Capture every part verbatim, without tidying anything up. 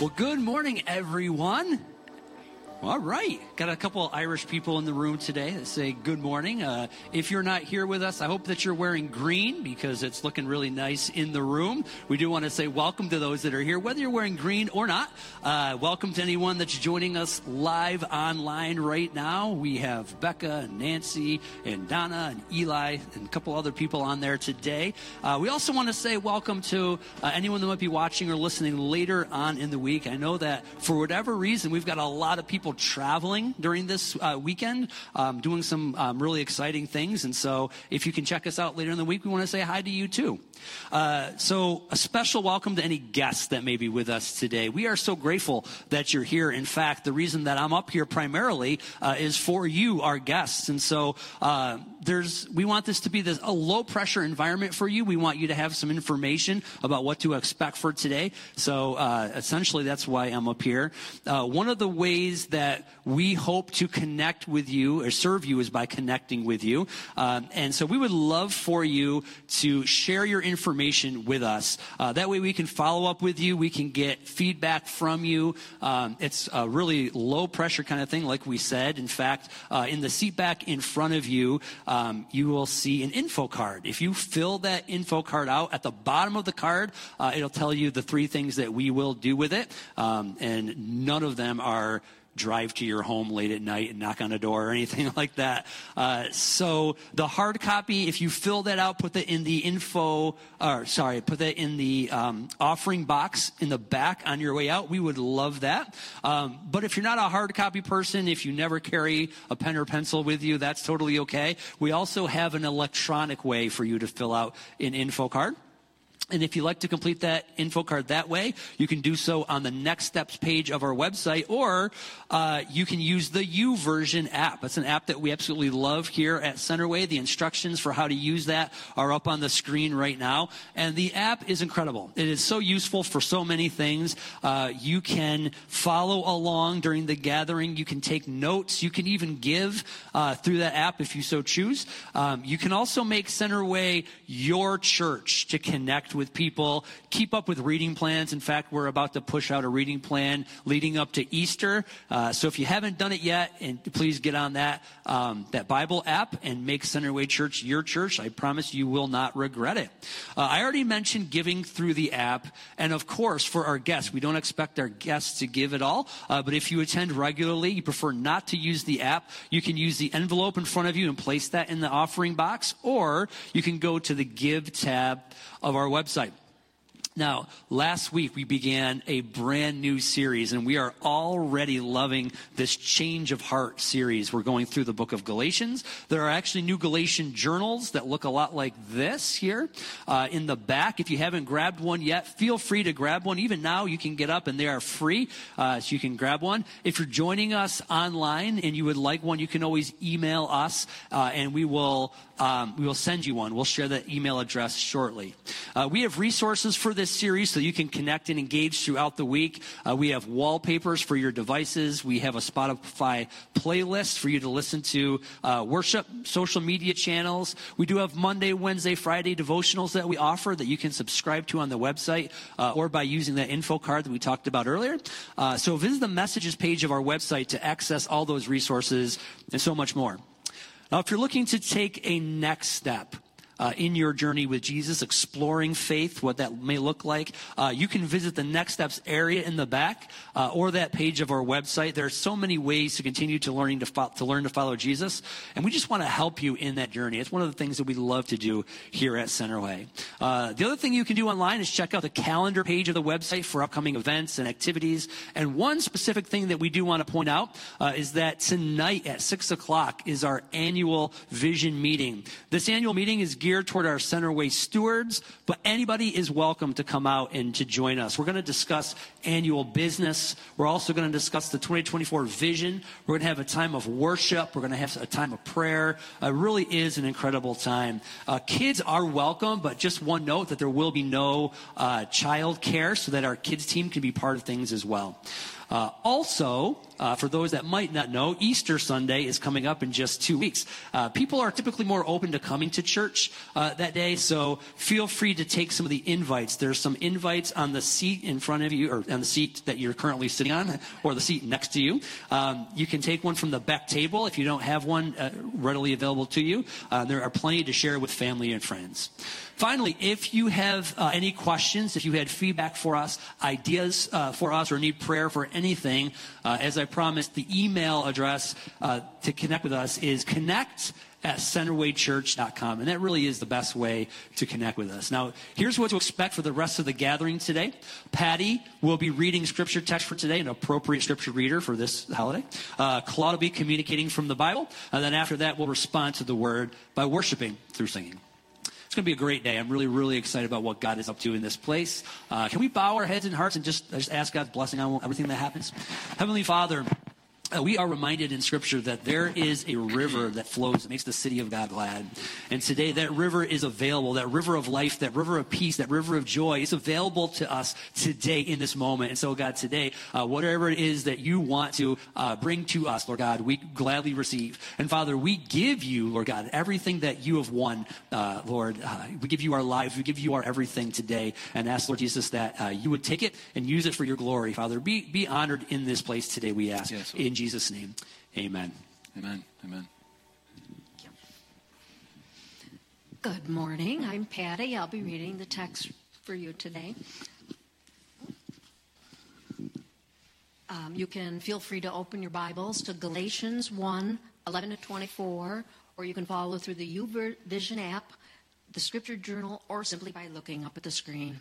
Well, good morning, everyone. All right. Got a couple of Irish people in the room today that say good morning. Uh, if you're not here with us, I hope that you're wearing green because it's looking really nice in the room. We do want to say welcome to those that are here, whether you're wearing green or not. Uh, welcome to anyone that's joining us live online right now. We have Becca and Nancy and Donna and Eli and a couple other people on there today. Uh, we also want to say welcome to uh, anyone that might be watching or listening later on in the week. I know that for whatever reason, we've got a lot of people traveling during this uh, weekend, um, doing some um, really exciting things. And so if you can check us out later in the week, we want to say hi to you too. Uh, so a special welcome to any guests that may be with us today. We are so grateful that you're here. In fact, the reason that I'm up here primarily uh, is for you, our guests. And so uh, there's we want this to be this, a low pressure environment for you. We want you to have some information about what to expect for today. So uh, essentially that's why I'm up here. Uh, one of the ways that we hope to connect with you or serve you is by connecting with you. Um, and so we would love for you to share your information with us. Uh, that way we can follow up with you. We can get feedback from you. Um, it's a really low pressure kind of thing, like we said. In fact, uh, in the seat back in front of you, um, you will see an info card. If you fill that info card out, at the bottom of the card, uh, it'll tell you the three things that we will do with it. Um, and none of them are drive to your home late at night and knock on a door or anything like that. Uh, so the hard copy, if you fill that out, put that in the info, or sorry, put that in the um, offering box in the back on your way out. We would love that. Um, but if you're not a hard copy person, if you never carry a pen or pencil with you, that's totally okay. We also have an electronic way for you to fill out an info card. And if you'd like to complete that info card that way, you can do so on the Next Steps page of our website, or uh, you can use the YouVersion app. It's an app that we absolutely love here at Centerway. The instructions for how to use that are up on the screen right now. And the app is incredible. It is so useful for so many things. Uh, you can follow along during the gathering. You can take notes. You can even give uh, through that app if you so choose. Um, you can also make Centerway your church to connect with with people, keep up with reading plans. In fact, we're about to push out a reading plan leading up to Easter. Uh, so if you haven't done it yet, and please get on that um, that Bible app and make Centerway Church your church. I promise you will not regret it. Uh, I already mentioned giving through the app, and of course, for our guests, we don't expect our guests to give it all. Uh, but if you attend regularly, you prefer not to use the app, you can use the envelope in front of you and place that in the offering box, or you can go to the Give tab of our website. Now, last week we began a brand new series, and we are already loving this Change of Heart series. We're going through the book of Galatians. There are actually new Galatian journals that look a lot like this here uh, in the back. If you haven't grabbed one yet, feel free to grab one. Even now, you can get up, and they are free, uh, so you can grab one. If you're joining us online and you would like one, you can always email us, uh, and we will um, we will send you one. We'll share that email address shortly. Uh, we have resources for this series so you can connect and engage throughout the week. Uh, we have wallpapers for your devices. We have a Spotify playlist for you to listen to uh, worship, social media channels. We do have Monday, Wednesday, Friday devotionals that we offer that you can subscribe to on the website uh, or by using that info card that we talked about earlier. Uh, so visit the messages page of our website to access all those resources and so much more. Now, if you're looking to take a next step, Uh, in your journey with Jesus, exploring faith, what that may look like, uh, you can visit the Next Steps area in the back uh, or that page of our website. There are so many ways to continue to learning to, fo- to learn to follow Jesus, and we just want to help you in that journey. It's one of the things that we love to do here at Centerway. Uh, the other thing you can do online is check out the calendar page of the website for upcoming events and activities. And one specific thing that we do want to point out uh, is that tonight at six o'clock is our annual vision meeting. This annual meeting is geared toward our Centerway stewards, but anybody is welcome to come out and to join us. We're going to discuss annual business. We're also going to discuss the twenty twenty-four vision. We're going to have a time of worship. We're going to have a time of prayer. Uh, it really is an incredible time. Uh, kids are welcome, but just one note that there will be no uh, child care so that our kids team can be part of things as well. Uh, also, uh, for those that might not know, Easter Sunday is coming up in just two weeks. Uh, people are typically more open to coming to church uh, that day, so feel free to take some of the invites. There's some invites on the seat in front of you, or on the seat that you're currently sitting on, or the seat next to you. Um, you can take one from the back table if you don't have one uh, readily available to you. Uh, there are plenty to share with family and friends. Finally, if you have uh, any questions, if you had feedback for us, ideas uh, for us, or need prayer for anything, uh, as I promised, the email address uh, to connect with us is connect at centerway church dot com. And that really is the best way to connect with us. Now, here's what to expect for the rest of the gathering today. Patty will be reading scripture text for today, an appropriate scripture reader for this holiday. Uh, Claude will be communicating from the Bible. And then after that, we'll respond to the word by worshiping through singing. It's going to be a great day. I'm really, really excited about what God is up to in this place. Uh, can we bow our heads and hearts and just, just ask God's blessing on everything that happens? Heavenly Father, Uh, we are reminded in Scripture that there is a river that flows that makes the city of God glad. And today that river is available, that river of life, that river of peace, that river of joy is available to us today in this moment. And so, God, today, uh, whatever it is that you want to uh, bring to us, Lord God, we gladly receive. And Father, we give you, Lord God, everything that you have won, uh, Lord. Uh, we give you our lives. We give you our everything today. And ask, Lord Jesus, that uh, you would take it and use it for your glory. Father, be, be honored in this place today, we ask. Yes, in Jesus' name, amen. Amen. Amen. Good morning. I'm Patty. I'll be reading the text for you today. Um, you can feel free to open your Bibles to Galatians one, eleven to twenty-four, or you can follow through the YouVersion app, the Scripture Journal, or simply by looking up at the screen.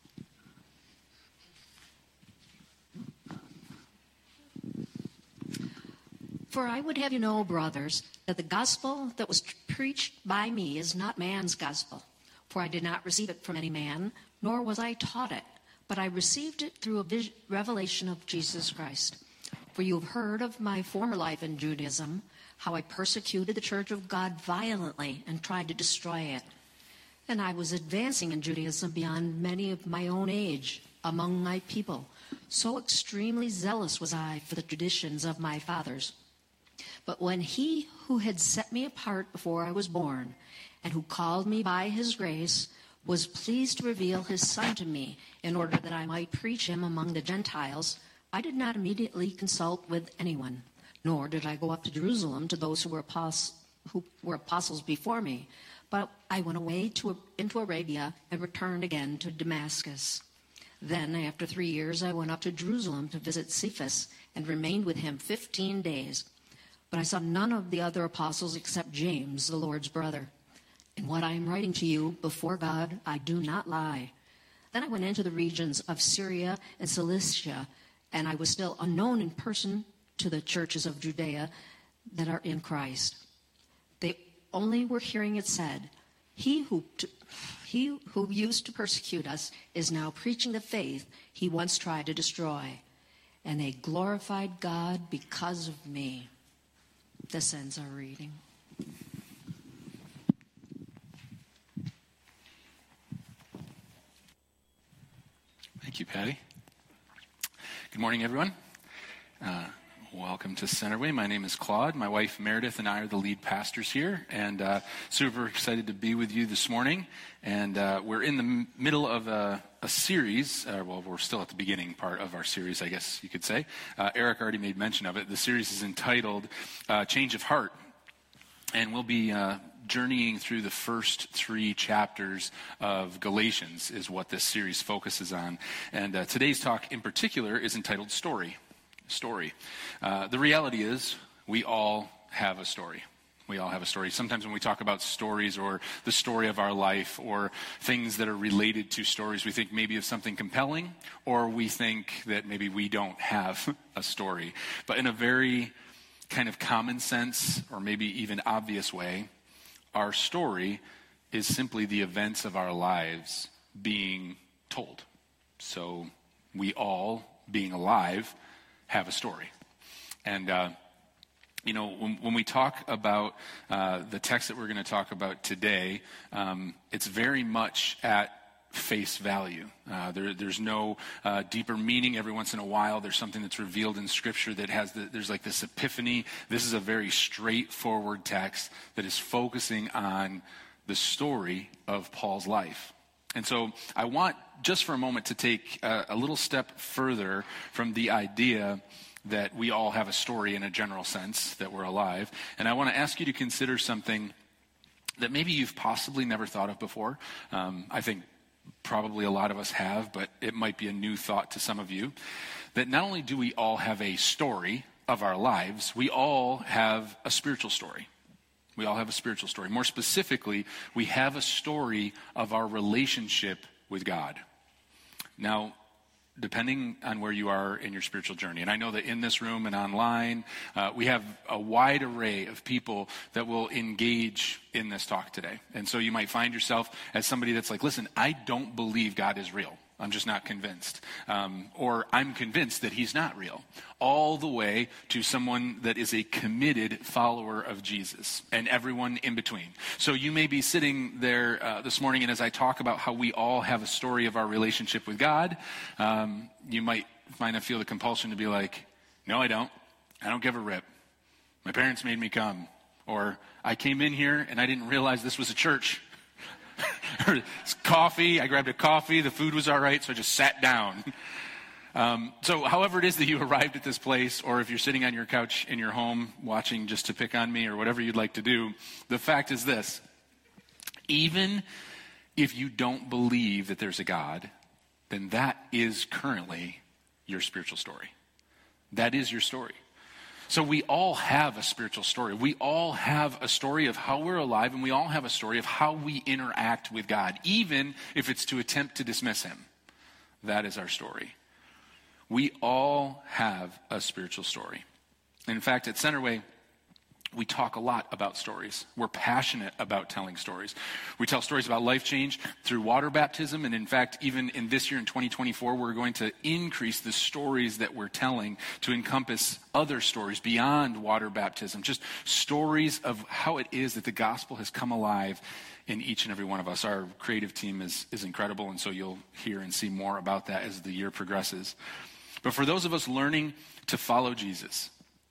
For I would have you know, brothers, that the gospel that was preached by me is not man's gospel. For I did not receive it from any man, nor was I taught it, but I received it through a vis- revelation of Jesus Christ. For you have heard of my former life in Judaism, how I persecuted the church of God violently and tried to destroy it. And I was advancing in Judaism beyond many of my own age among my people. So extremely zealous was I for the traditions of my fathers. But when he who had set me apart before I was born, and who called me by his grace, was pleased to reveal his Son to me in order that I might preach him among the Gentiles, I did not immediately consult with anyone, nor did I go up to Jerusalem to those who were, apos- who were apostles before me, but I went away to, into Arabia and returned again to Damascus. Then, after three years, I went up to Jerusalem to visit Cephas and remained with him fifteen days. But I saw none of the other apostles except James, the Lord's brother. In what I am writing to you, before God, I do not lie. Then I went into the regions of Syria and Cilicia, and I was still unknown in person to the churches of Judea that are in Christ. They only were hearing it said, He who, t- he who used to persecute us is now preaching the faith he once tried to destroy. And they glorified God because of me. This ends our reading. Thank you, Patty. Good morning, everyone. Uh, welcome to Centerway. My name is Claude. My wife Meredith and I are the lead pastors here, and uh, super excited to be with you this morning. And uh, we're in the m- middle of a, a series. Uh, well, we're still at the beginning part of our series, I guess you could say. Uh, Eric already made mention of it. The series is entitled uh, Change of Heart. And we'll be uh, journeying through the first three chapters of Galatians is what this series focuses on. And uh, today's talk in particular is entitled Story. Story. Uh, the reality is we all have a story. We all have a story. Sometimes when we talk about stories or the story of our life or things that are related to stories, we think maybe of something compelling, or we think that maybe we don't have a story. But in a very kind of common sense or maybe even obvious way, our story is simply the events of our lives being told. So we all, being alive, have a story. And, uh, you know, when, when we talk about uh, the text that we're going to talk about today, um, it's very much at face value. Uh, there, there's no uh, deeper meaning. Every once in a while, there's something that's revealed in Scripture that has, the, there's like this epiphany. This is a very straightforward text that is focusing on the story of Paul's life. And so I want just for a moment to take a, a little step further from the idea that we all have a story in a general sense, that we're alive. And I want to ask you to consider something that maybe you've possibly never thought of before. Um, I think probably a lot of us have, but it might be a new thought to some of you. That not only do we all have a story of our lives, we all have a spiritual story. We all have a spiritual story. More specifically, we have a story of our relationship with God. Now, depending on where you are in your spiritual journey, and I know that in this room and online, uh, we have a wide array of people that will engage in this talk today. And so you might find yourself as somebody that's like, listen, I don't believe God is real. I'm just not convinced. Um, or I'm convinced that he's not real. All the way to someone that is a committed follower of Jesus, and everyone in between. So you may be sitting there uh, this morning, and as I talk about how we all have a story of our relationship with God, um, you might find and feel the compulsion to be like, no, I don't. I don't give a rip. My parents made me come. Or I came in here and I didn't realize this was a church. Or coffee, I grabbed a coffee, the food was all right, so I just sat down. Um, so however it is that you arrived at this place, or if you're sitting on your couch in your home watching just to pick on me, or whatever you'd like to do, the fact is this: even if you don't believe that there's a God, then that is currently your spiritual story. That is your story. So we all have a spiritual story. We all have a story of how we're alive, and we all have a story of how we interact with God, even if it's to attempt to dismiss him. That is our story. We all have a spiritual story. And in fact, at Centerway, we talk a lot about stories. We're passionate about telling stories. We tell stories about life change through water baptism. And in fact, even in this year, in twenty twenty-four, we're going to increase the stories that we're telling to encompass other stories beyond water baptism. Just stories of how it is that the gospel has come alive in each and every one of us. Our creative team is, is incredible. And so you'll hear and see more about that as the year progresses. But for those of us learning to follow Jesus,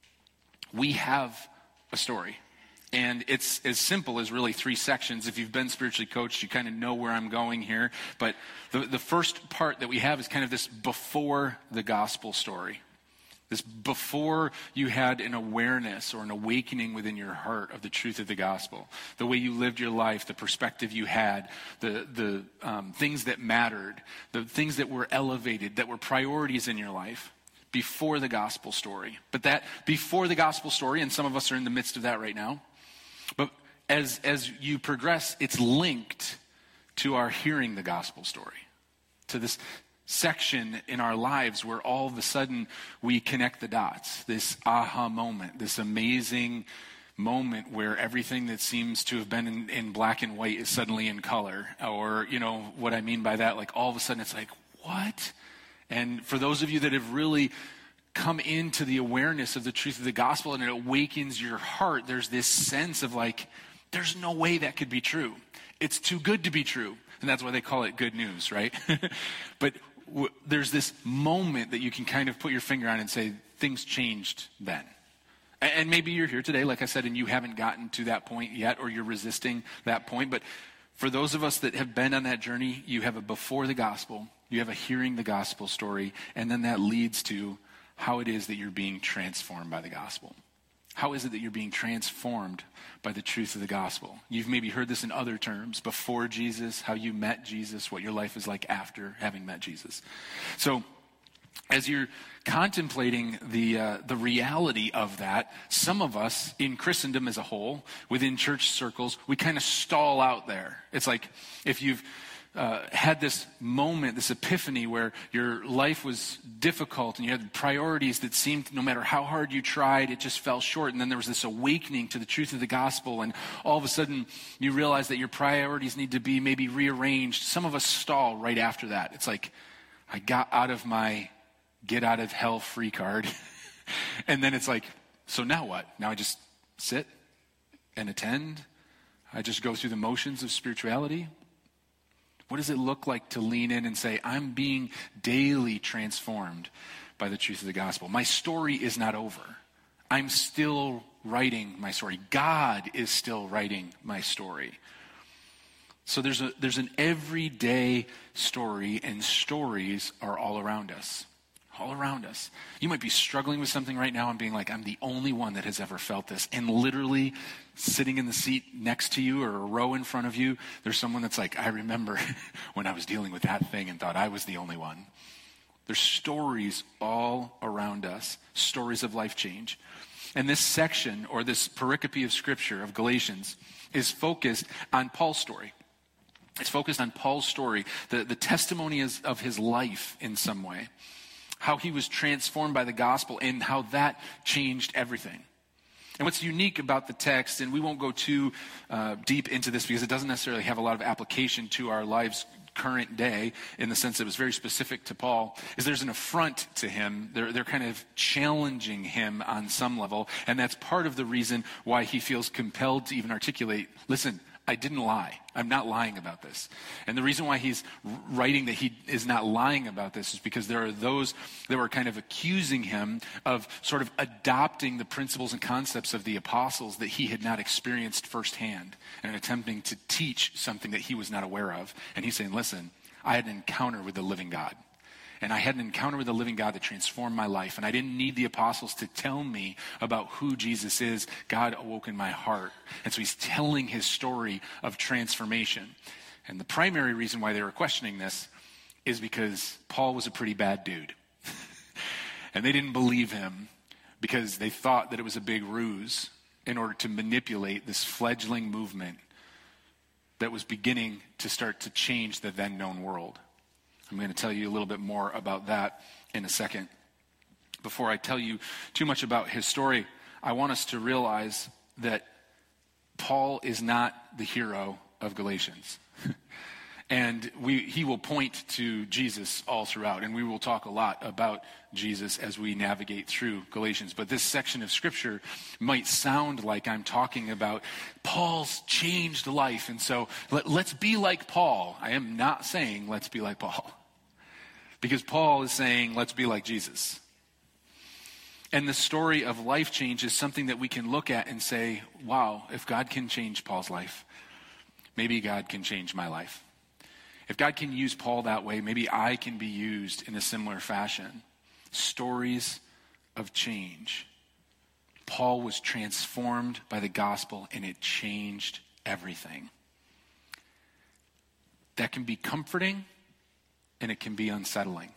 we have a story. And it's as simple as really three sections. If you've been spiritually coached, you kind of know where I'm going here. But the, the first part that we have is kind of this before the gospel story. This before you had an awareness or an awakening within your heart of the truth of the gospel. The way you lived your life, the perspective you had, the, the um, things that mattered, the things that were elevated, that were priorities in your life. Before the gospel story. But that before the gospel story, and some of us are in the midst of that right now, but as as you progress, it's linked to our hearing the gospel story, to this section in our lives where all of a sudden we connect the dots, this aha moment, this amazing moment where everything that seems to have been in, in black and white is suddenly in color. Or, you know, what I mean by that, like all of a sudden it's like, what? And for those of you that have really come into the awareness of the truth of the gospel and it awakens your heart, there's this sense of like, there's no way that could be true. It's too good to be true. And that's why they call it good news, right? But w- there's this moment that you can kind of put your finger on and say, things changed then. And, and maybe you're here today, like I said, and you haven't gotten to that point yet, or you're resisting that point. But for those of us that have been on that journey, you have a before the gospel, you have a hearing the gospel story, and then that leads to how it is that you're being transformed by the gospel. How is it that you're being transformed by the truth of the gospel? You've maybe heard this in other terms, before Jesus, how you met Jesus, what your life is like after having met Jesus. So as you're contemplating the uh, the reality of that, some of us in Christendom as a whole, within church circles, we kind of stall out there. It's like if you've Uh, had this moment, this epiphany where your life was difficult and you had priorities that seemed, no matter how hard you tried, it just fell short. And then there was this awakening to the truth of the gospel. And all of a sudden you realize that your priorities need to be maybe rearranged. Some of us stall right after that. It's like, I got out of my get out of hell free card. And then it's like, so now what? Now I just sit and attend? I just go through the motions of spirituality? What does it look like to lean in and say, I'm being daily transformed by the truth of the gospel? My story is not over. I'm still writing my story. God is still writing my story. So there's a there's an everyday story, and stories are all around us. All around us. You might be struggling with something right now and being like, I'm the only one that has ever felt this. And literally sitting in the seat next to you or a row in front of you, there's someone that's like, I remember when I was dealing with that thing and thought I was the only one. There's stories all around us, stories of life change. And this section, or this pericope of scripture of Galatians, is focused on Paul's story. It's focused on Paul's story, the, the testimony is of his life in some way, how he was transformed by the gospel and how that changed everything. And what's unique about the text, and we won't go too uh, deep into this because it doesn't necessarily have a lot of application to our lives current day in the sense that it was very specific to Paul, is there's an affront to him. They're, they're kind of challenging him on some level, and that's part of the reason why he feels compelled to even articulate, listen, I didn't lie. I'm not lying about this. And the reason why he's writing that he is not lying about this is because there are those that were kind of accusing him of sort of adopting the principles and concepts of the apostles that he had not experienced firsthand and attempting to teach something that he was not aware of. And he's saying, listen, I had an encounter with the living God. And I had an encounter with the living God that transformed my life. And I didn't need the apostles to tell me about who Jesus is. God awoke in my heart. And so he's telling his story of transformation. And the primary reason why they were questioning this is because Paul was a pretty bad dude. And they didn't believe him because they thought that it was a big ruse in order to manipulate this fledgling movement that was beginning to start to change the then known world. I'm going to tell you a little bit more about that in a second. Before I tell you too much about his story, I want us to realize that Paul is not the hero of Galatians. And we, he will point to Jesus all throughout, and we will talk a lot about Jesus as we navigate through Galatians. But this section of Scripture might sound like I'm talking about Paul's changed life, and so let, let's be like Paul. I am not saying let's be like Paul, because Paul is saying let's be like Jesus. And the story of life change is something that we can look at and say, wow, if God can change Paul's life, maybe God can change my life. If God can use Paul that way, maybe I can be used in a similar fashion. Stories of change. Paul was transformed by the gospel, and it changed everything. That can be comforting, and it can be unsettling.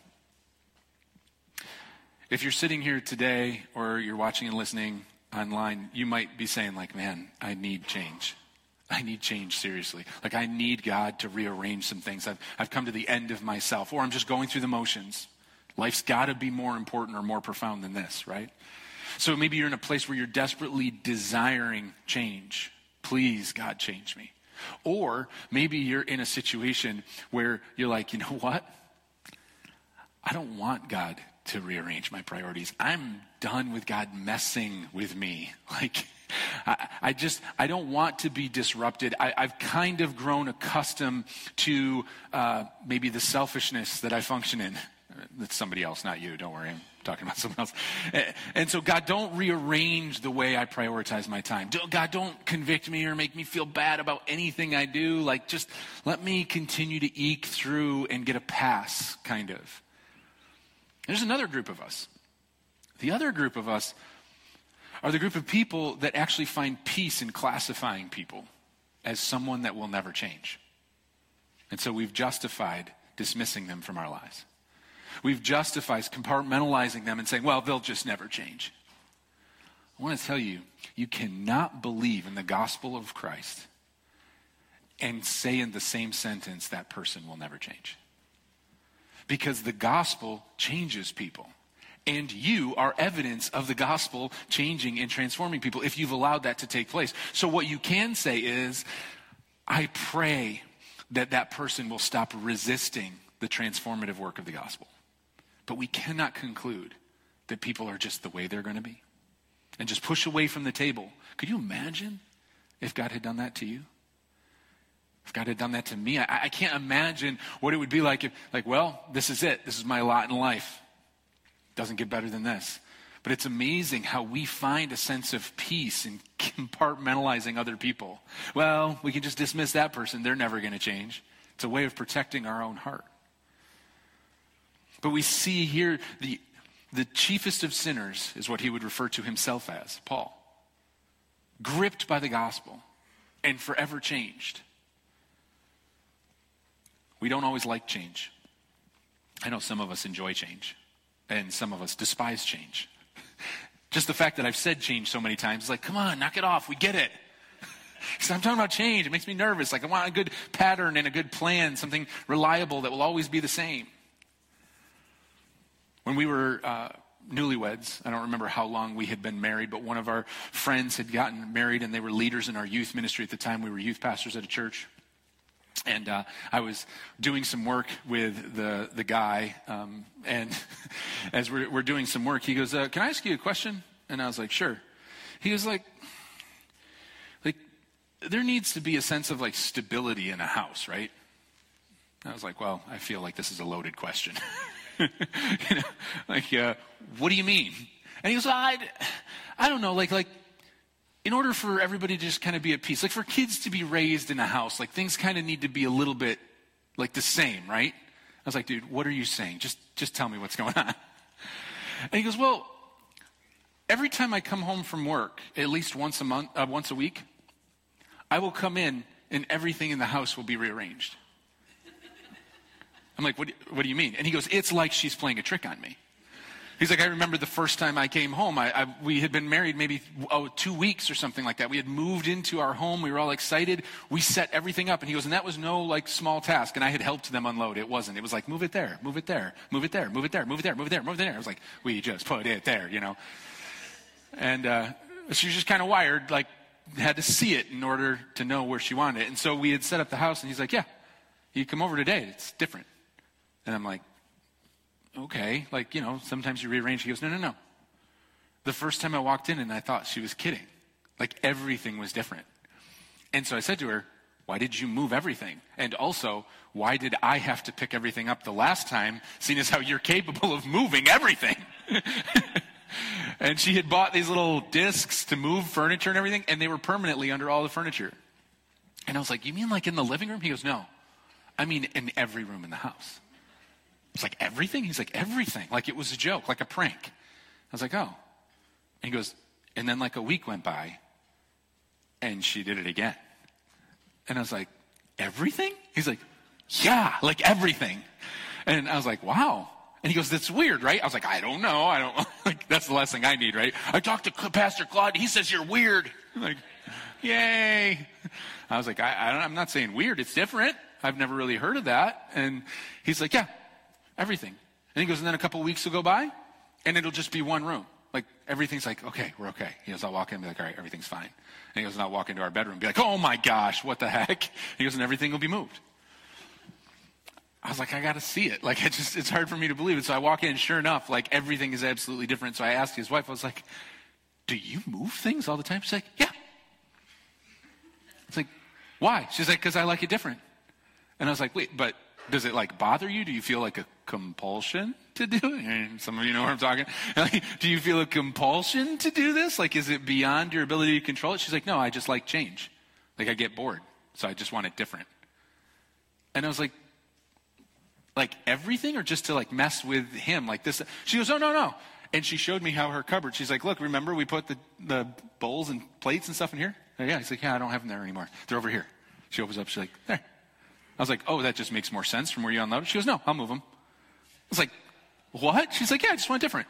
If you're sitting here today, or you're watching and listening online, you might be saying like, man, I need change. I need change seriously. Like I need God to rearrange some things. I've, I've come to the end of myself, or I'm just going through the motions. Life's got to be more important or more profound than this, right? So maybe you're in a place where you're desperately desiring change. Please, God, change me. Or maybe you're in a situation where you're like, you know what? I don't want God to rearrange my priorities. I'm done with God messing with me. Like, I, I just, I don't want to be disrupted. I, I've kind of grown accustomed to uh, maybe the selfishness that I function in. That's somebody else, not you. Don't worry. I'm talking about someone else. And, and so, God, don't rearrange the way I prioritize my time. Don't, God, don't convict me or make me feel bad about anything I do. Like, just let me continue to eke through and get a pass, kind of. There's another group of us. The other group of us are the group of people that actually find peace in classifying people as someone that will never change. And so we've justified dismissing them from our lives. We've justified compartmentalizing them and saying, well, they'll just never change. I want to tell you, you cannot believe in the gospel of Christ and say in the same sentence that person will never change. Because the gospel changes people. And you are evidence of the gospel changing and transforming people if you've allowed that to take place. So what you can say is, I pray that that person will stop resisting the transformative work of the gospel. But we cannot conclude that people are just the way they're going to be and just push away from the table. Could you imagine if God had done that to you? If God had done that to me, I, I can't imagine what it would be like if, like, well, this is it. This is my lot in life. Doesn't get better than this. But it's amazing how we find a sense of peace in compartmentalizing other people. Well, we can just dismiss that person. They're never going to change. It's a way of protecting our own heart. But we see here the, the chiefest of sinners is what he would refer to himself as, Paul. Gripped by the gospel and forever changed. We don't always like change. I know some of us enjoy change, and some of us despise change. Just the fact that I've said change so many times is like, come on, knock it off. We get it. So I'm talking about change. It makes me nervous. Like I want a good pattern and a good plan, something reliable that will always be the same. When we were uh, newlyweds, I don't remember how long we had been married, but one of our friends had gotten married, and they were leaders in our youth ministry at the time. We were youth pastors at a church. And uh, I was doing some work with the the guy, um, and as we're, we're doing some work, he goes, uh, can I ask you a question? And I was like, sure. He was like, like, there needs to be a sense of like stability in a house, right? I was like, well, I feel like this is a loaded question. you know, like, uh, what do you mean? And he goes, well, I, I don't know, like, like, in order for everybody to just kind of be at peace, like for kids to be raised in a house, like things kind of need to be a little bit like the same, right? I was like, dude, what are you saying? Just, just tell me what's going on. And he goes, well, every time I come home from work, at least once a month, uh, once a week, I will come in and everything in the house will be rearranged. I'm like, what, what do you mean? And he goes, it's like she's playing a trick on me. He's like, I remember the first time I came home, I, I, we had been married maybe oh, two weeks or something like that. We had moved into our home. We were all excited. We set everything up. And he goes, and that was no like small task. And I had helped them unload. It wasn't. It was like, move it there, move it there, move it there, move it there, move it there, move it there, move it there. I was like, we just put it there, you know. And uh, she was just kind of wired, like had to see it in order to know where she wanted it. And so we had set up the house, and he's like, yeah, you come over today. It's different. And I'm like, okay, like, you know, sometimes you rearrange. He goes, no, no, no. The first time I walked in and I thought she was kidding. Like everything was different. And so I said to her, why did you move everything? And also, why did I have to pick everything up the last time, seeing as how you're capable of moving everything? And she had bought these little discs to move furniture and everything, and they were permanently under all the furniture. And I was like, you mean like in the living room? He goes, no, I mean in every room in the house. It's like everything? He's like, everything. Like it was a joke, like a prank. I was like, oh. And he goes, and then like a week went by, and she did it again. And I was like, everything? He's like, yeah, like everything. And I was like, wow. And he goes, that's weird, right? I was like, I don't know. I don't, like, that's the last thing I need, right? I talked to Pastor Claude. He says you're weird. I'm like, yay. I was like, I, I don't, I'm not saying weird. It's different. I've never really heard of that. And he's like, yeah. Everything. And he goes, and then a couple of weeks will go by, and it'll just be one room. Like, everything's like, okay, we're okay. He goes, I'll walk in and be like, all right, everything's fine. And he goes, and I'll walk into our bedroom and be like, oh my gosh, what the heck? He goes, and everything will be moved. I was like, I got to see it. Like, it just, it's hard for me to believe it. So I walk in, sure enough, like, everything is absolutely different. So I asked his wife, I was like, do you move things all the time? She's like, yeah. It's like, why? She's like, because I like it different. And I was like, wait, but does it like bother you? Do you feel like a compulsion to do it? And some of you know what I'm talking. Like, do you feel a compulsion to do this? Like, is it beyond your ability to control it? She's like, no, I just like change. Like, I get bored, so I just want it different. And I was like, like everything, or just to like mess with him like this? She goes, oh, no, no. And she showed me how her cupboard, she's like, look, remember we put the, the bowls and plates and stuff in here? Oh, yeah. He's like, yeah, I don't have them there anymore. They're over here. She opens up, she's like, there. I was like, oh, that just makes more sense from where you unloaded. She goes, no, I'll move them. I was like, what? She's like, yeah, I just want different.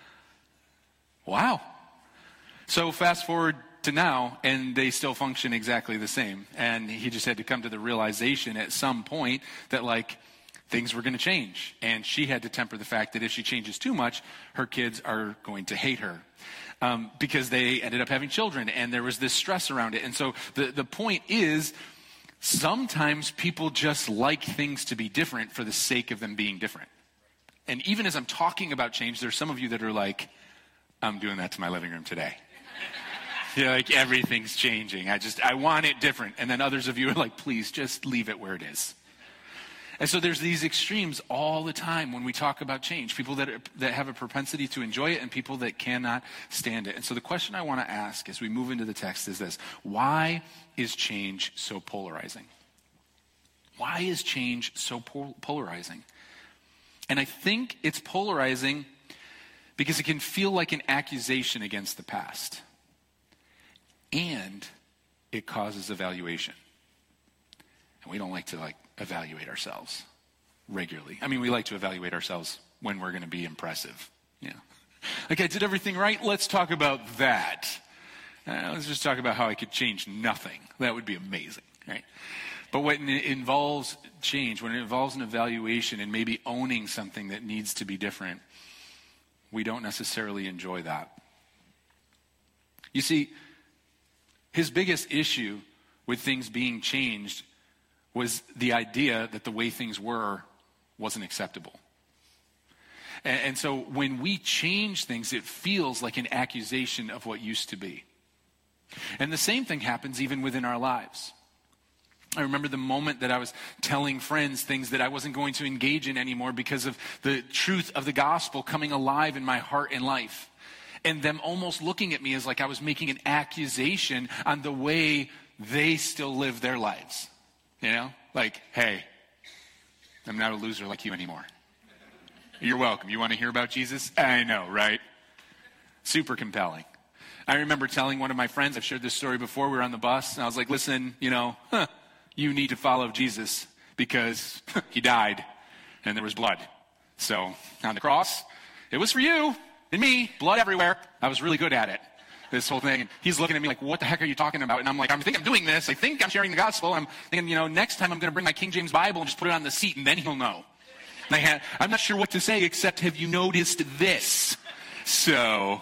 Wow. So fast forward to now, and they still function exactly the same. And he just had to come to the realization at some point that, like, things were going to change. And she had to temper the fact that if she changes too much, her kids are going to hate her. Um, because they ended up having children, and there was this stress around it. And so the, the point is, sometimes people just like things to be different for the sake of them being different. And even as I'm talking about change, there's some of you that are like, I'm doing that to my living room today. You're like, everything's changing. I just, I want it different. And then others of you are like, please just leave it where it is. And so there's these extremes all the time when we talk about change. People that are, that have a propensity to enjoy it and people that cannot stand it. And so the question I want to ask as we move into the text is this. Why is change so polarizing? Why is change so pol- polarizing? And I think it's polarizing because it can feel like an accusation against the past. And it causes evaluation. And we don't like to like evaluate ourselves regularly. I mean, we like to evaluate ourselves when we're going to be impressive. You know, like I did everything right. Let's talk about that. Uh, let's just talk about how I could change nothing. That would be amazing, right? But when it involves change, when it involves an evaluation and maybe owning something that needs to be different, we don't necessarily enjoy that. You see, his biggest issue with things being changed was the idea that the way things were wasn't acceptable. And, and so when we change things, it feels like an accusation of what used to be. And the same thing happens even within our lives. I remember the moment that I was telling friends things that I wasn't going to engage in anymore because of the truth of the gospel coming alive in my heart and life. And them almost looking at me as like I was making an accusation on the way they still live their lives. You know, like, hey, I'm not a loser like you anymore. You're welcome. You want to hear about Jesus? I know, right? Super compelling. I remember telling one of my friends, I've shared this story before, we were on the bus, and I was like, listen, you know, huh, you need to follow Jesus because he died and there was blood. So on the cross, it was for you and me, blood everywhere. I was really good at it. This whole thing. And he's looking at me like, what the heck are you talking about? And I'm like, I think I'm doing this. I think I'm sharing the gospel. I'm thinking, you know, next time I'm going to bring my King James Bible and just put it on the seat and then he'll know. And I had, I'm not sure what to say except, have you noticed this? So,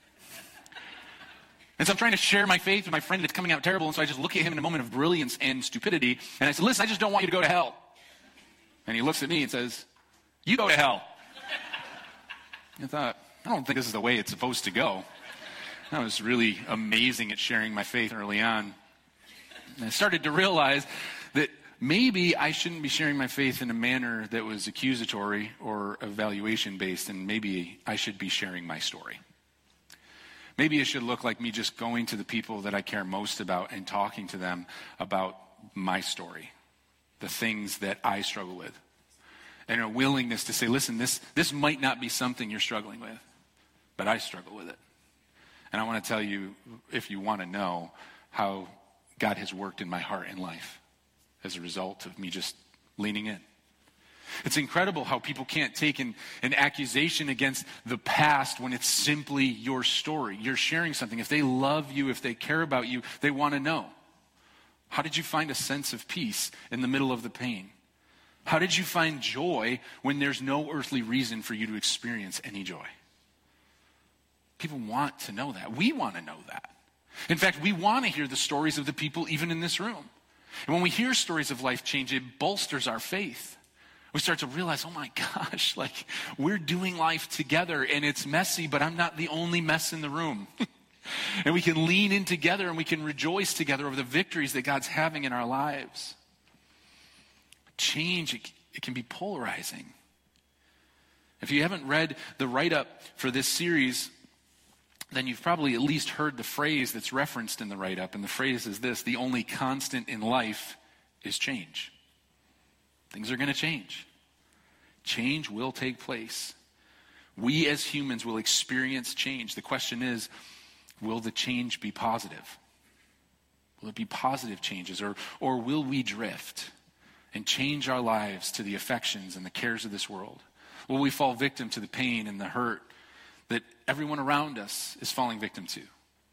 and so I'm trying to share my faith with my friend that's coming out terrible. And so I just look at him in a moment of brilliance and stupidity. And I said, listen, I just don't want you to go to hell. And he looks at me and says, you go to hell. I thought, I don't think this is the way it's supposed to go. I was really amazing at sharing my faith early on. And I started to realize that maybe I shouldn't be sharing my faith in a manner that was accusatory or evaluation-based, and maybe I should be sharing my story. Maybe it should look like me just going to the people that I care most about and talking to them about my story, the things that I struggle with, and a willingness to say, listen, this, this might not be something you're struggling with, but I struggle with it. And I want to tell you, if you want to know, how God has worked in my heart and life as a result of me just leaning in. It's incredible how people can't take an, an accusation against the past when it's simply your story. You're sharing something. If they love you, if they care about you, they want to know. How did you find a sense of peace in the middle of the pain? How did you find joy when there's no earthly reason for you to experience any joy? People want to know that. We want to know that. In fact, we want to hear the stories of the people even in this room. And when we hear stories of life change, it bolsters our faith. We start to realize, oh my gosh, like we're doing life together and it's messy, but I'm not the only mess in the room. And we can lean in together and we can rejoice together over the victories that God's having in our lives. Change, it, it can be polarizing. If you haven't read the write-up for this series, then you've probably at least heard the phrase that's referenced in the write-up. And the phrase is this: the only constant in life is change. Things are going to change. Change will take place. We as humans will experience change. The question is, will the change be positive? Will it be positive changes? Or, or will we drift and change our lives to the affections and the cares of this world? Will we fall victim to the pain and the hurt that everyone around us is falling victim to?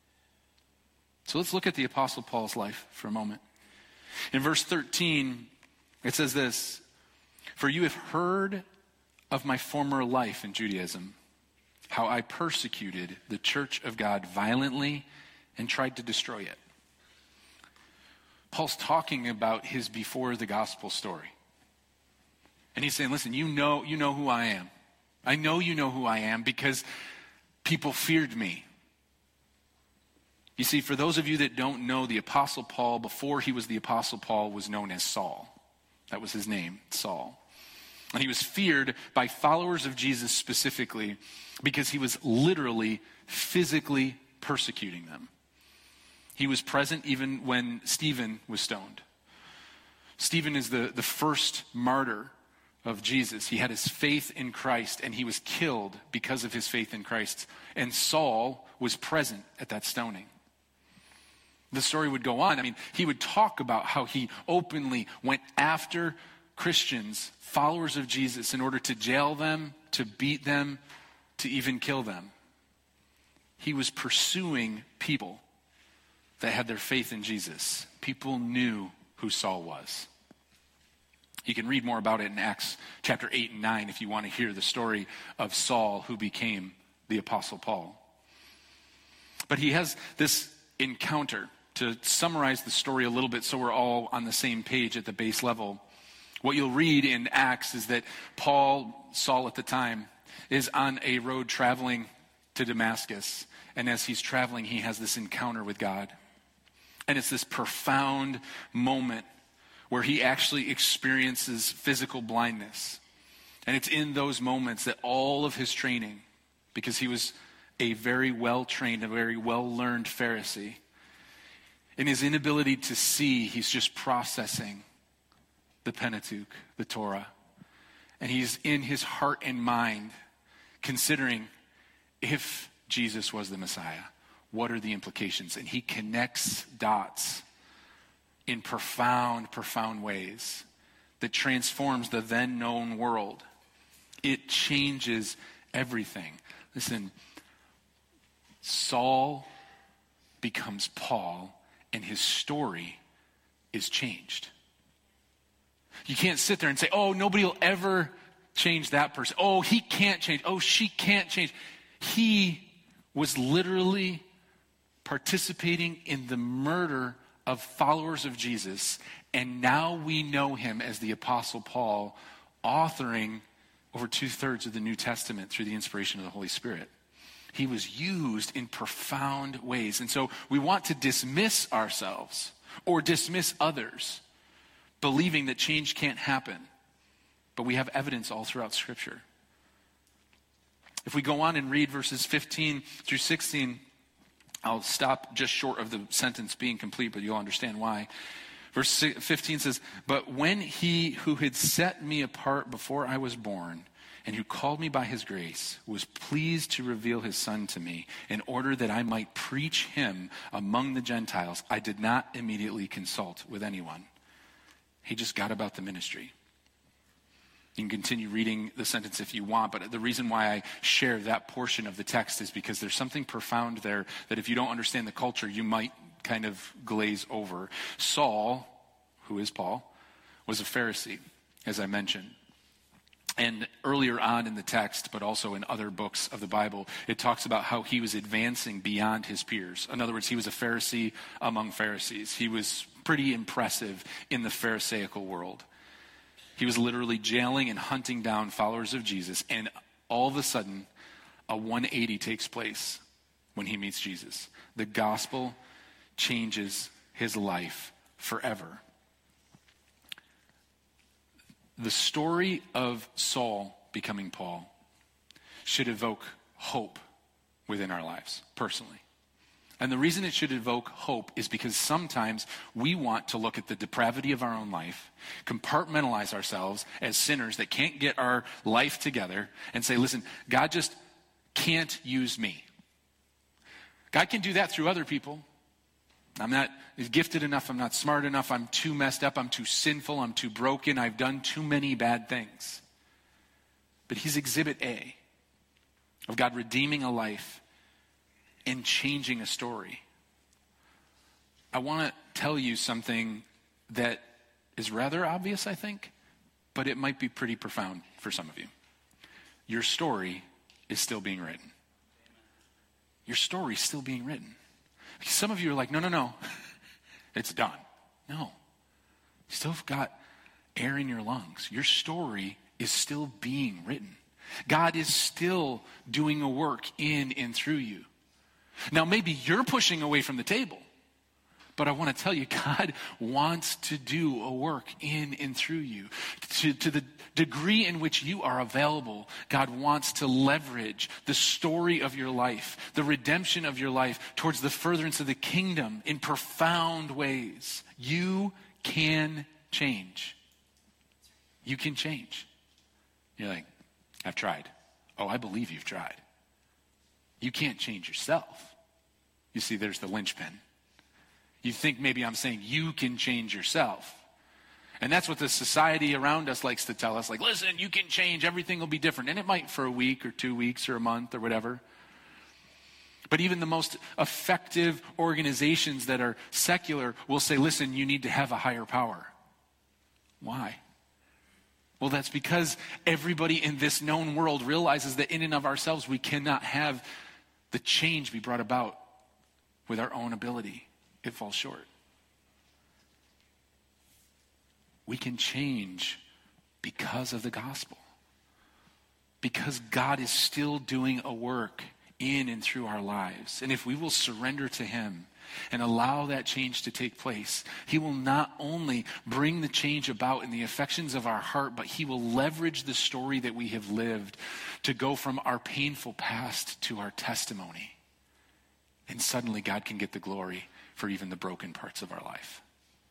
So let's look at the Apostle Paul's life for a moment. In verse thirteen, it says this: "For you have heard of my former life in Judaism, how I persecuted the church of God violently and tried to destroy it." Paul's talking about his before the gospel story. And he's saying, listen, you know, you know who I am. I know you know who I am because people feared me. You see, for those of you that don't know, the Apostle Paul, before he was the Apostle Paul, was known as Saul. That was his name, Saul. And he was feared by followers of Jesus specifically because he was literally, physically persecuting them. He was present even when Stephen was stoned. Stephen is the, the first martyr of Jesus. He had his faith in Christ, and he was killed because of his faith in Christ. And Saul was present at that stoning. The story would go on. I mean, he would talk about how he openly went after Christians, followers of Jesus, in order to jail them, to beat them, to even kill them. He was pursuing people that had their faith in Jesus. People knew who Saul was. You can read more about it in Acts chapter eight and nine if you want to hear the story of Saul, who became the Apostle Paul. But he has this encounter. To summarize the story a little bit so we're all on the same page at the base level, what you'll read in Acts is that Paul, Saul at the time, is on a road traveling to Damascus. And as he's traveling, he has this encounter with God. And it's this profound moment where he actually experiences physical blindness. And it's in those moments that all of his training, because he was a very well-trained, a very well-learned Pharisee, in his inability to see, he's just processing the Pentateuch, the Torah. And he's in his heart and mind considering, if Jesus was the Messiah, what are the implications? And he connects dots in profound, profound ways that transforms the then known world. It changes everything. Listen, Saul becomes Paul, and his story is changed. You can't sit there and say, oh, nobody will ever change that person. Oh, he can't change. Oh, she can't change. He was literally participating in the murder of followers of Jesus, and now we know him as the Apostle Paul, authoring over two-thirds of the New Testament through the inspiration of the Holy Spirit. He was used in profound ways. And so we want to dismiss ourselves or dismiss others, believing that change can't happen. But we have evidence all throughout Scripture. If we go on and read verses fifteen through sixteen, I'll stop just short of the sentence being complete, but you'll understand why. Verse fifteen says, "But when he who had set me apart before I was born, and who called me by his grace, was pleased to reveal his Son to me, in order that I might preach him among the Gentiles, I did not immediately consult with anyone." He just got about the ministry. You can continue reading the sentence if you want, but the reason why I share that portion of the text is because there's something profound there that if you don't understand the culture, you might kind of glaze over. Saul, who is Paul, was a Pharisee, as I mentioned. And earlier on in the text, but also in other books of the Bible, it talks about how he was advancing beyond his peers. In other words, he was a Pharisee among Pharisees. He was pretty impressive in the Pharisaical world. He was literally jailing and hunting down followers of Jesus, and all of a sudden, a one eighty takes place when he meets Jesus. The gospel changes his life forever. The story of Saul becoming Paul should evoke hope within our lives, personally. And the reason it should evoke hope is because sometimes we want to look at the depravity of our own life, compartmentalize ourselves as sinners that can't get our life together, and say, listen, God just can't use me. God can do that through other people. I'm not gifted enough, I'm not smart enough, I'm too messed up, I'm too sinful, I'm too broken, I've done too many bad things. But he's exhibit A of God redeeming a life and changing a story. I want to tell you something that is rather obvious, I think, but it might be pretty profound for some of you. Your story is still being written. Your story is still being written. Because some of you are like, no, no, no, it's done. No, you still have got air in your lungs. Your story is still being written. God is still doing a work in and through you. Now, maybe you're pushing away from the table, but I want to tell you, God wants to do a work in and through you. To, to the degree in which you are available, God wants to leverage the story of your life, the redemption of your life, towards the furtherance of the kingdom in profound ways. You can change. You can change. You're like, I've tried. Oh, I believe you've tried. You can't change yourself. You see, there's the linchpin. You think maybe I'm saying you can change yourself. And that's what the society around us likes to tell us. Like, listen, you can change. Everything will be different. And it might for a week or two weeks or a month or whatever. But even the most effective organizations that are secular will say, listen, you need to have a higher power. Why? Well, that's because everybody in this known world realizes that in and of ourselves, we cannot have the change be brought about with our own ability. It falls short. We can change because of the gospel. Because God is still doing a work in and through our lives. And if we will surrender to him and allow that change to take place, he will not only bring the change about in the affections of our heart, but he will leverage the story that we have lived to go from our painful past to our testimony. And suddenly God can get the glory for even the broken parts of our life.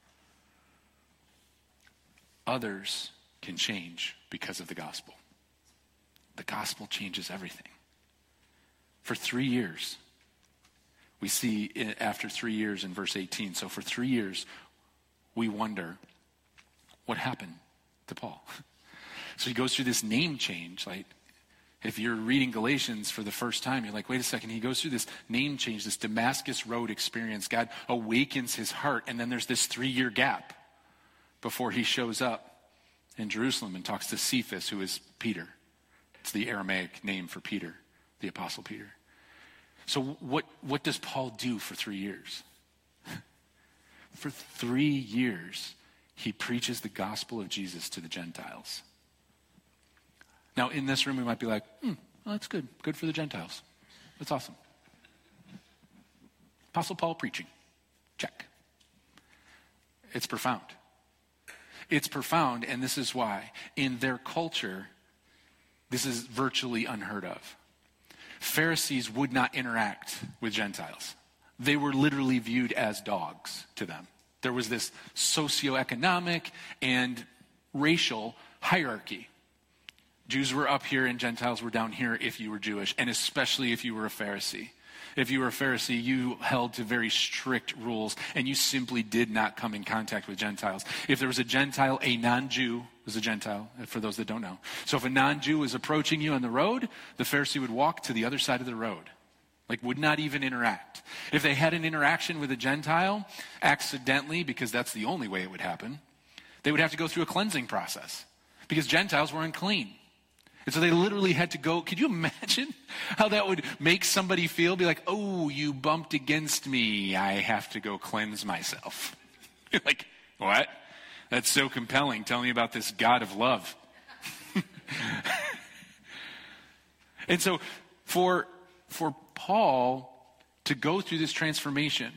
Others can change because of the gospel. The gospel changes everything. For three years, we see after three years in verse eighteen, so for three years, we wonder what happened to Paul. So he goes through this name change. Like, if you're reading Galatians for the first time, you're like, wait a second, he goes through this name change, this Damascus Road experience. God awakens his heart, and then there's this three-year gap before he shows up in Jerusalem and talks to Cephas, who is Peter. It's the Aramaic name for Peter, the Apostle Peter. So what, what does Paul do for three years? For three years, he preaches the gospel of Jesus to the Gentiles. Now, in this room, we might be like, hmm, well, that's good. Good for the Gentiles. That's awesome. Apostle Paul preaching. Check. It's profound. It's profound, and this is why. In their culture, this is virtually unheard of. Pharisees would not interact with Gentiles. They were literally viewed as dogs to them. There was this socioeconomic and racial hierarchy. Jews were up here and Gentiles were down here if you were Jewish, and especially if you were a Pharisee. If you were a Pharisee, you held to very strict rules, and you simply did not come in contact with Gentiles. If there was a Gentile, a non-Jew was a Gentile, for those that don't know. So if a non-Jew was approaching you on the road, the Pharisee would walk to the other side of the road, like would not even interact. If they had an interaction with a Gentile, accidentally, because that's the only way it would happen, they would have to go through a cleansing process, because Gentiles were unclean. And so they literally had to go. Could you imagine how that would make somebody feel? Be like, oh, you bumped against me. I have to go cleanse myself. You're like, what? That's so compelling. Tell me about this God of love. And so for, for Paul to go through this transformation,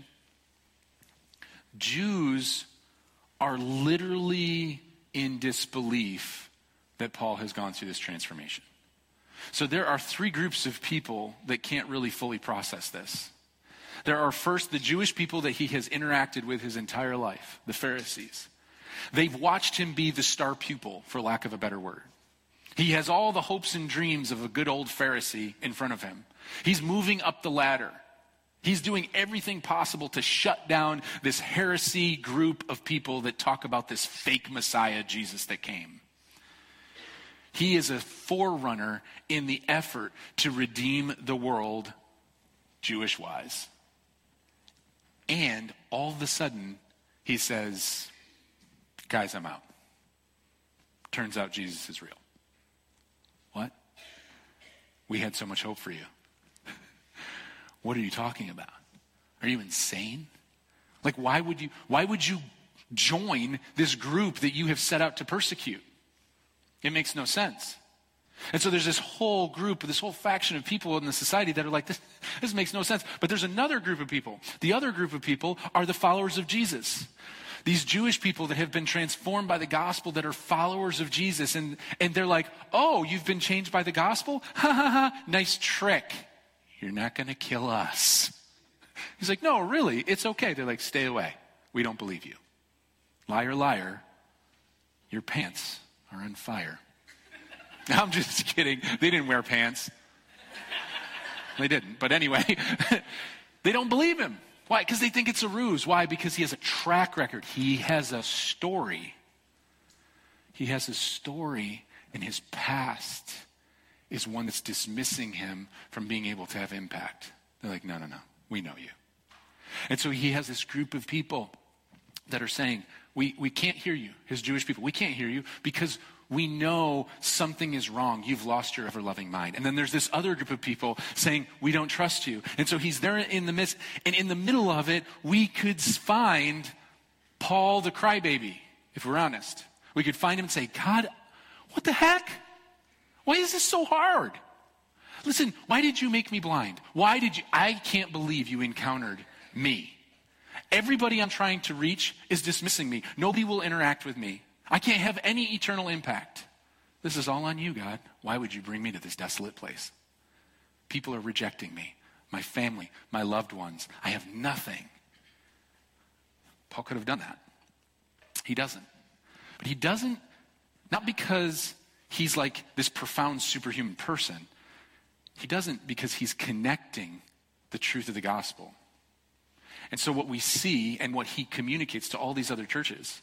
Jews are literally in disbelief that Paul has gone through this transformation. So there are three groups of people that can't really fully process this. There are first the Jewish people that he has interacted with his entire life, the Pharisees. They've watched him be the star pupil, for lack of a better word. He has all the hopes and dreams of a good old Pharisee in front of him. He's moving up the ladder. He's doing everything possible to shut down this heresy group of people that talk about this fake Messiah, Jesus, that came. He is a forerunner in the effort to redeem the world, Jewish-wise. And all of a sudden, he says, guys, I'm out. Turns out Jesus is real. What? We had so much hope for you. What are you talking about? Are you insane? Like, why would you, why would you join this group that you have set out to persecute? It makes no sense. And so there's this whole group, this whole faction of people in the society that are like, this, this makes no sense. But there's another group of people. The other group of people are the followers of Jesus. These Jewish people that have been transformed by the gospel, that are followers of Jesus. And, and they're like, oh, you've been changed by the gospel? Ha ha ha, nice trick. You're not going to kill us. He's like, no, really, it's okay. They're like, stay away. We don't believe you. Liar, liar, your pants are on fire. I'm just kidding. They didn't wear pants. They didn't. But anyway, they don't believe him. Why? Because they think it's a ruse. Why? Because he has a track record. He has a story. He has a story, and his past is one that's dismissing him from being able to have impact. They're like, no, no, no. We know you. And so he has this group of people that are saying, we, we can't hear you, his Jewish people. We can't hear you because we know something is wrong. You've lost your ever-loving mind. And then there's this other group of people saying, we don't trust you. And so he's there in the midst. And in the middle of it, we could find Paul the crybaby, if we're honest. We could find him and say, God, what the heck? Why is this so hard? Listen, why did you make me blind? Why did you? I can't believe you encountered me. Everybody I'm trying to reach is dismissing me. Nobody will interact with me. I can't have any eternal impact. This is all on you, God. Why would you bring me to this desolate place? People are rejecting me, my family, my loved ones. I have nothing. Paul could have done that. He doesn't. But he doesn't, not because he's like this profound superhuman person. He doesn't because he's connecting the truth of the gospel. And so what we see and what he communicates to all these other churches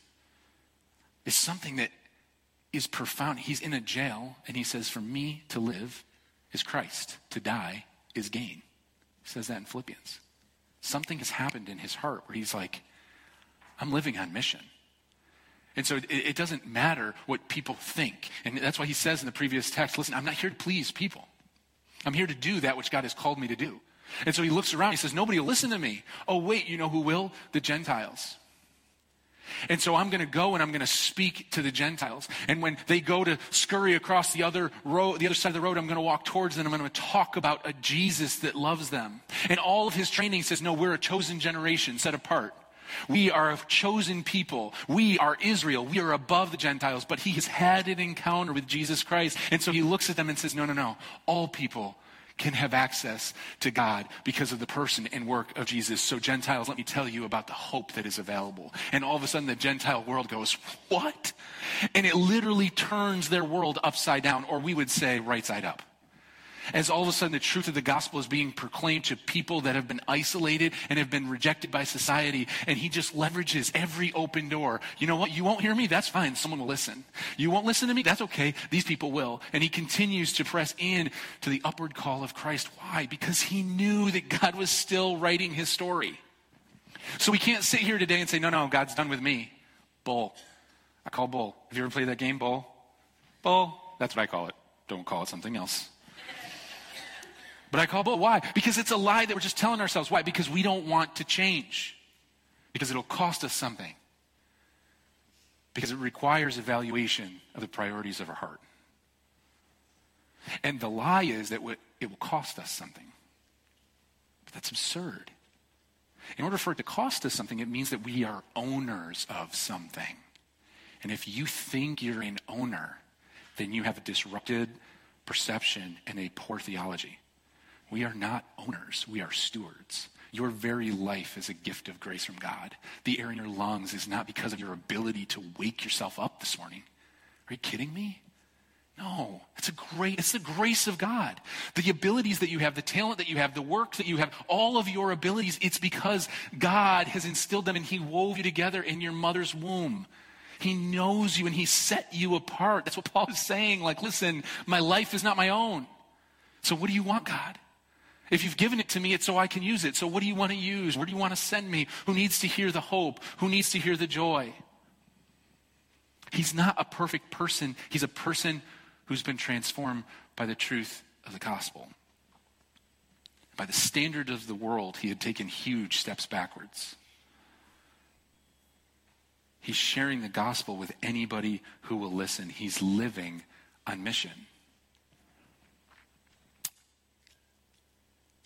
is something that is profound. He's in a jail, and he says, for me to live is Christ. To die is gain. He says that in Philippians. Something has happened in his heart where he's like, I'm living on mission. And so it, it doesn't matter what people think. And that's why he says in the previous text, listen, I'm not here to please people. I'm here to do that which God has called me to do. And so he looks around, he says, nobody will listen to me. Oh, wait, you know who will? The Gentiles. And so I'm going to go and I'm going to speak to the Gentiles. And when they go to scurry across the other road, the other side of the road, I'm going to walk towards them. I'm going to talk about a Jesus that loves them. And all of his training says, no, we're a chosen generation, set apart. We are a chosen people. We are Israel. We are above the Gentiles. But he has had an encounter with Jesus Christ. And so he looks at them and says, no, no, no. All people can have access to God because of the person and work of Jesus. So Gentiles, let me tell you about the hope that is available. And all of a sudden the Gentile world goes, what? And it literally turns their world upside down, or we would say right side up. As all of a sudden the truth of the gospel is being proclaimed to people that have been isolated and have been rejected by society, and he just leverages every open door. You know what? You won't hear me? That's fine. Someone will listen. You won't listen to me? That's okay. These people will. And he continues to press in to the upward call of Christ. Why? Because he knew that God was still writing his story. So we can't sit here today and say, no, no, God's done with me. Bull. I call bull. Have you ever played that game, bull? Bull. That's what I call it. Don't call it something else. But I call bull. Why? Because it's a lie that we're just telling ourselves. Why? Because we don't want to change. Because it'll cost us something. Because it requires evaluation of the priorities of our heart. And the lie is that it will cost us something. But that's absurd. In order for it to cost us something, it means that we are owners of something. And if you think you're an owner, then you have a disrupted perception and a poor theology. We are not owners. We are stewards. Your very life is a gift of grace from God. The air in your lungs is not because of your ability to wake yourself up this morning. Are you kidding me? No. It's a great, it's the grace of God. The abilities that you have, the talent that you have, the work that you have, all of your abilities, it's because God has instilled them and he wove you together in your mother's womb. He knows you and he set you apart. That's what Paul is saying. Like, listen, my life is not my own. So what do you want, God? If you've given it to me, it's so I can use it. So what do you want to use? Where do you want to send me? Who needs to hear the hope? Who needs to hear the joy? He's not a perfect person. He's a person who's been transformed by the truth of the gospel. By the standard of the world, he had taken huge steps backwards. He's sharing the gospel with anybody who will listen. He's living on mission.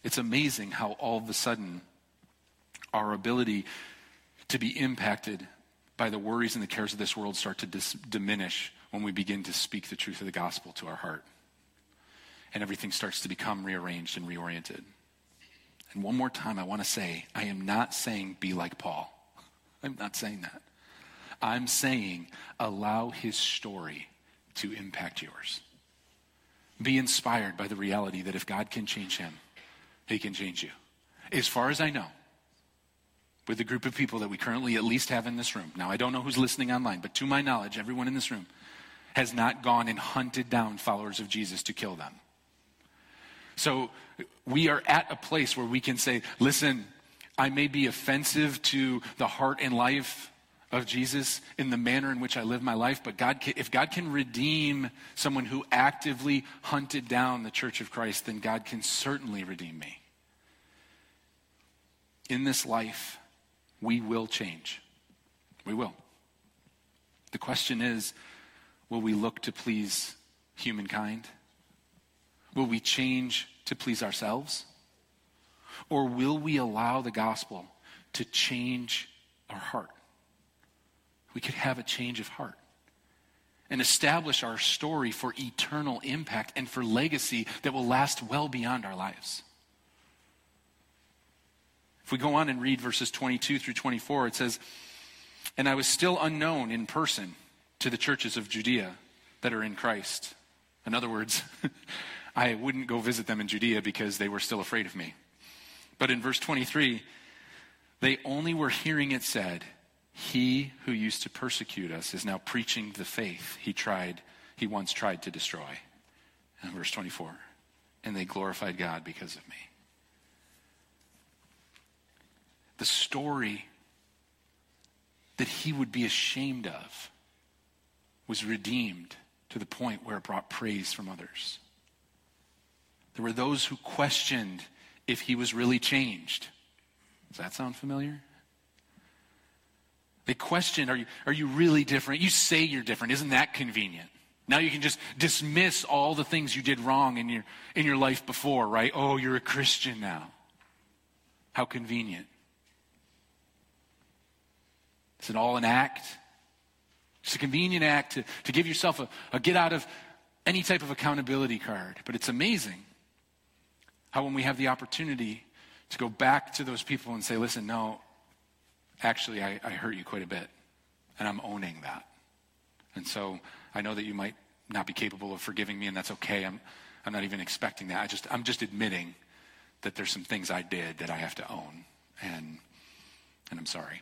It's amazing how all of a sudden our ability to be impacted by the worries and the cares of this world start to dis- diminish when we begin to speak the truth of the gospel to our heart. And everything starts to become rearranged and reoriented. And one more time, I want to say, I am not saying be like Paul. I'm not saying that. I'm saying allow his story to impact yours. Be inspired by the reality that if God can change him, he can change you. As far as I know, with the group of people that we currently at least have in this room, now I don't know who's listening online, but to my knowledge, everyone in this room has not gone and hunted down followers of Jesus to kill them. So we are at a place where we can say, listen, I may be offensive to the heart and life of Jesus in the manner in which I live my life, but God, can, if God can redeem someone who actively hunted down the church of Christ, then God can certainly redeem me. In this life, we will change. We will. The question is, will we look to please humankind? Will we change to please ourselves? Or will we allow the gospel to change our heart? We could have a change of heart and establish our story for eternal impact and for legacy that will last well beyond our lives. If we go on and read verses twenty-two through twenty-four, it says, "And I was still unknown in person to the churches of Judea that are in Christ." In other words, I wouldn't go visit them in Judea because they were still afraid of me. But in verse twenty-three, they only were hearing it said, "He who used to persecute us is now preaching the faith he tried, he once tried to destroy." And verse twenty-four, "And they glorified God because of me." The story that he would be ashamed of was redeemed to the point where it brought praise from others. There were those who questioned if he was really changed. Does that sound familiar? They questioned, are you, are you really different? You say you're different. Isn't that convenient? Now you can just dismiss all the things you did wrong in your, in your life before, right? Oh, you're a Christian now. How convenient. Is it all an act? It's a convenient act to, to give yourself a, a get out of any type of accountability card. But it's amazing how when we have the opportunity to go back to those people and say, listen, no, actually I, I hurt you quite a bit. And I'm owning that. And so I know that you might not be capable of forgiving me, and that's okay. I'm I'm not even expecting that. I just I'm just admitting that there's some things I did that I have to own. And and I'm sorry.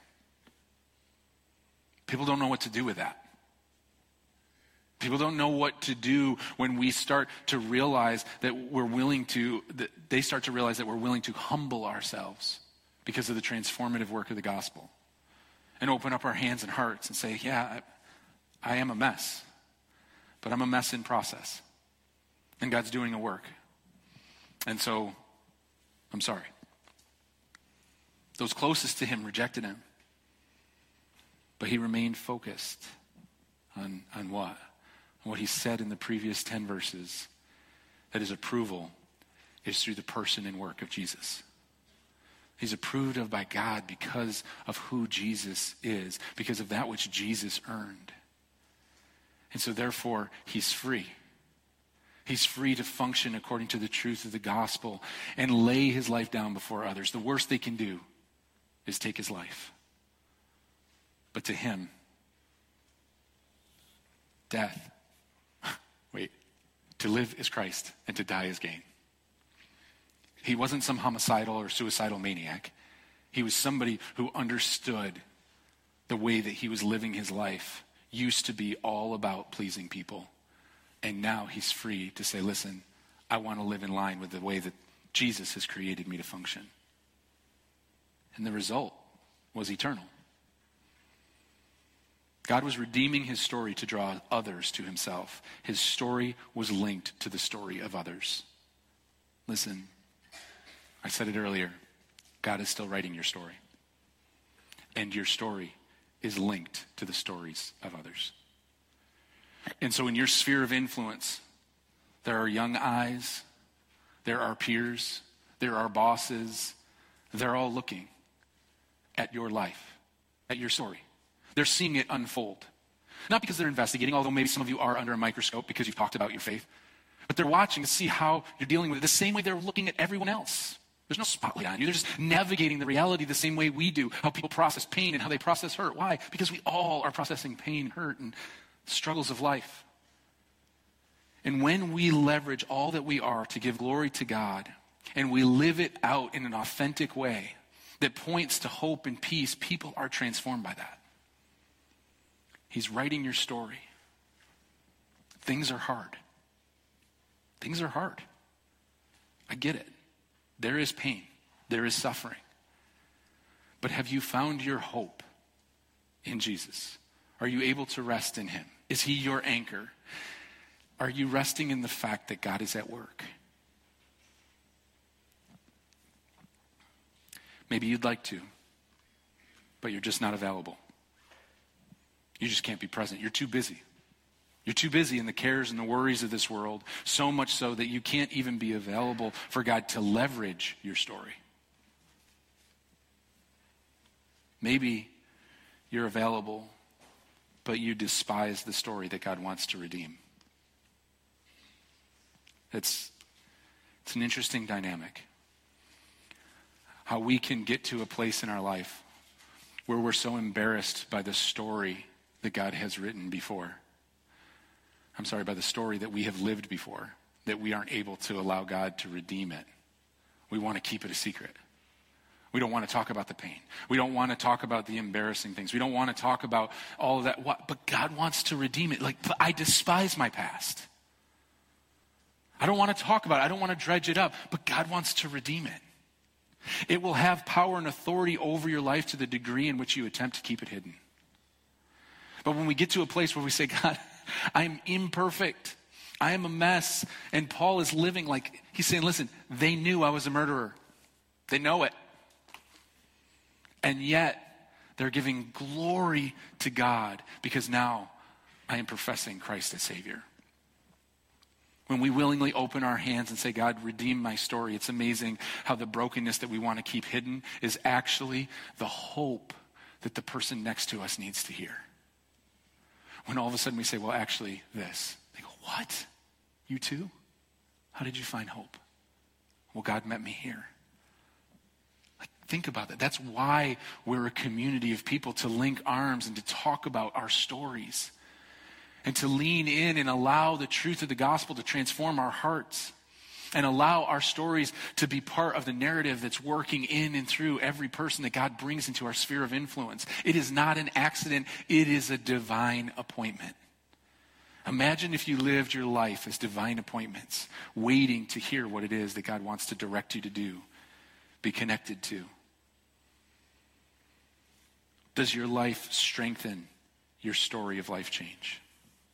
People don't know what to do with that. People don't know what to do when we start to realize that we're willing to, that they start to realize that we're willing to humble ourselves because of the transformative work of the gospel and open up our hands and hearts and say, yeah, I, I am a mess, but I'm a mess in process. And God's doing a work. And so, I'm sorry. Those closest to him rejected him. But he remained focused on, on what? On what he said in the previous ten verses, that his approval is through the person and work of Jesus. He's approved of by God because of who Jesus is, because of that which Jesus earned. And so therefore, he's free. He's free to function according to the truth of the gospel and lay his life down before others. The worst they can do is take his life. But to him, death, wait, to live is Christ and to die is gain. He wasn't some homicidal or suicidal maniac. He was somebody who understood the way that he was living his life used to be all about pleasing people. And now he's free to say, listen, I want to live in line with the way that Jesus has created me to function. And the result was eternal. God was redeeming his story to draw others to himself. His story was linked to the story of others. Listen, I said it earlier. God is still writing your story. And your story is linked to the stories of others. And so in your sphere of influence, there are young eyes, there are peers, There are bosses. They're all looking at your life, at your story. They're seeing it unfold. Not because they're investigating, although maybe some of you are under a microscope because you've talked about your faith, but they're watching to see how you're dealing with it the same way they're looking at everyone else. There's no spotlight on you. They're just navigating the reality the same way we do, how people process pain and how they process hurt. Why? Because we all are processing pain, hurt, and struggles of life. And when we leverage all that we are to give glory to God, and we live it out in an authentic way that points to hope and peace, people are transformed by that. He's writing your story. Things are hard. Things are hard. I get it. There is pain. There is suffering. But have you found your hope in Jesus? Are you able to rest in him? Is he your anchor? Are you resting in the fact that God is at work? Maybe you'd like to, but you're just not available. You just can't be present. You're too busy. You're too busy in the cares and the worries of this world, so much so that you can't even be available for God to leverage your story. Maybe you're available, but you despise the story that God wants to redeem. It's, it's an interesting dynamic. How we can get to a place in our life where we're so embarrassed by the story that God has written before. I'm sorry, by the story that we have lived before, that we aren't able to allow God to redeem it. We want to keep it a secret. We don't want to talk about the pain. We don't want to talk about the embarrassing things. We don't want to talk about all of that. What? But God wants to redeem it. Like, I despise my past. I don't want to talk about it. I don't want to dredge it up. But God wants to redeem it. It will have power and authority over your life to the degree in which you attempt to keep it hidden. But when we get to a place where we say, God, I'm imperfect. I am a mess. And Paul is living like, he's saying, listen, they knew I was a murderer. They know it. And yet, they're giving glory to God because now I am professing Christ as Savior. When we willingly open our hands and say, God, redeem my story, it's amazing how the brokenness that we want to keep hidden is actually the hope that the person next to us needs to hear. When all of a sudden we say, well, actually, this. They go, what? You too? How did you find hope? Well, God met me here. Like, think about that. That's why we're a community of people, to link arms and to talk about our stories. And to lean in and allow the truth of the gospel to transform our hearts. And allow our stories to be part of the narrative that's working in and through every person that God brings into our sphere of influence. It is not an accident. It is a divine appointment. Imagine if you lived your life as divine appointments, waiting to hear what it is that God wants to direct you to do, be connected to. Does your life strengthen your story of life change?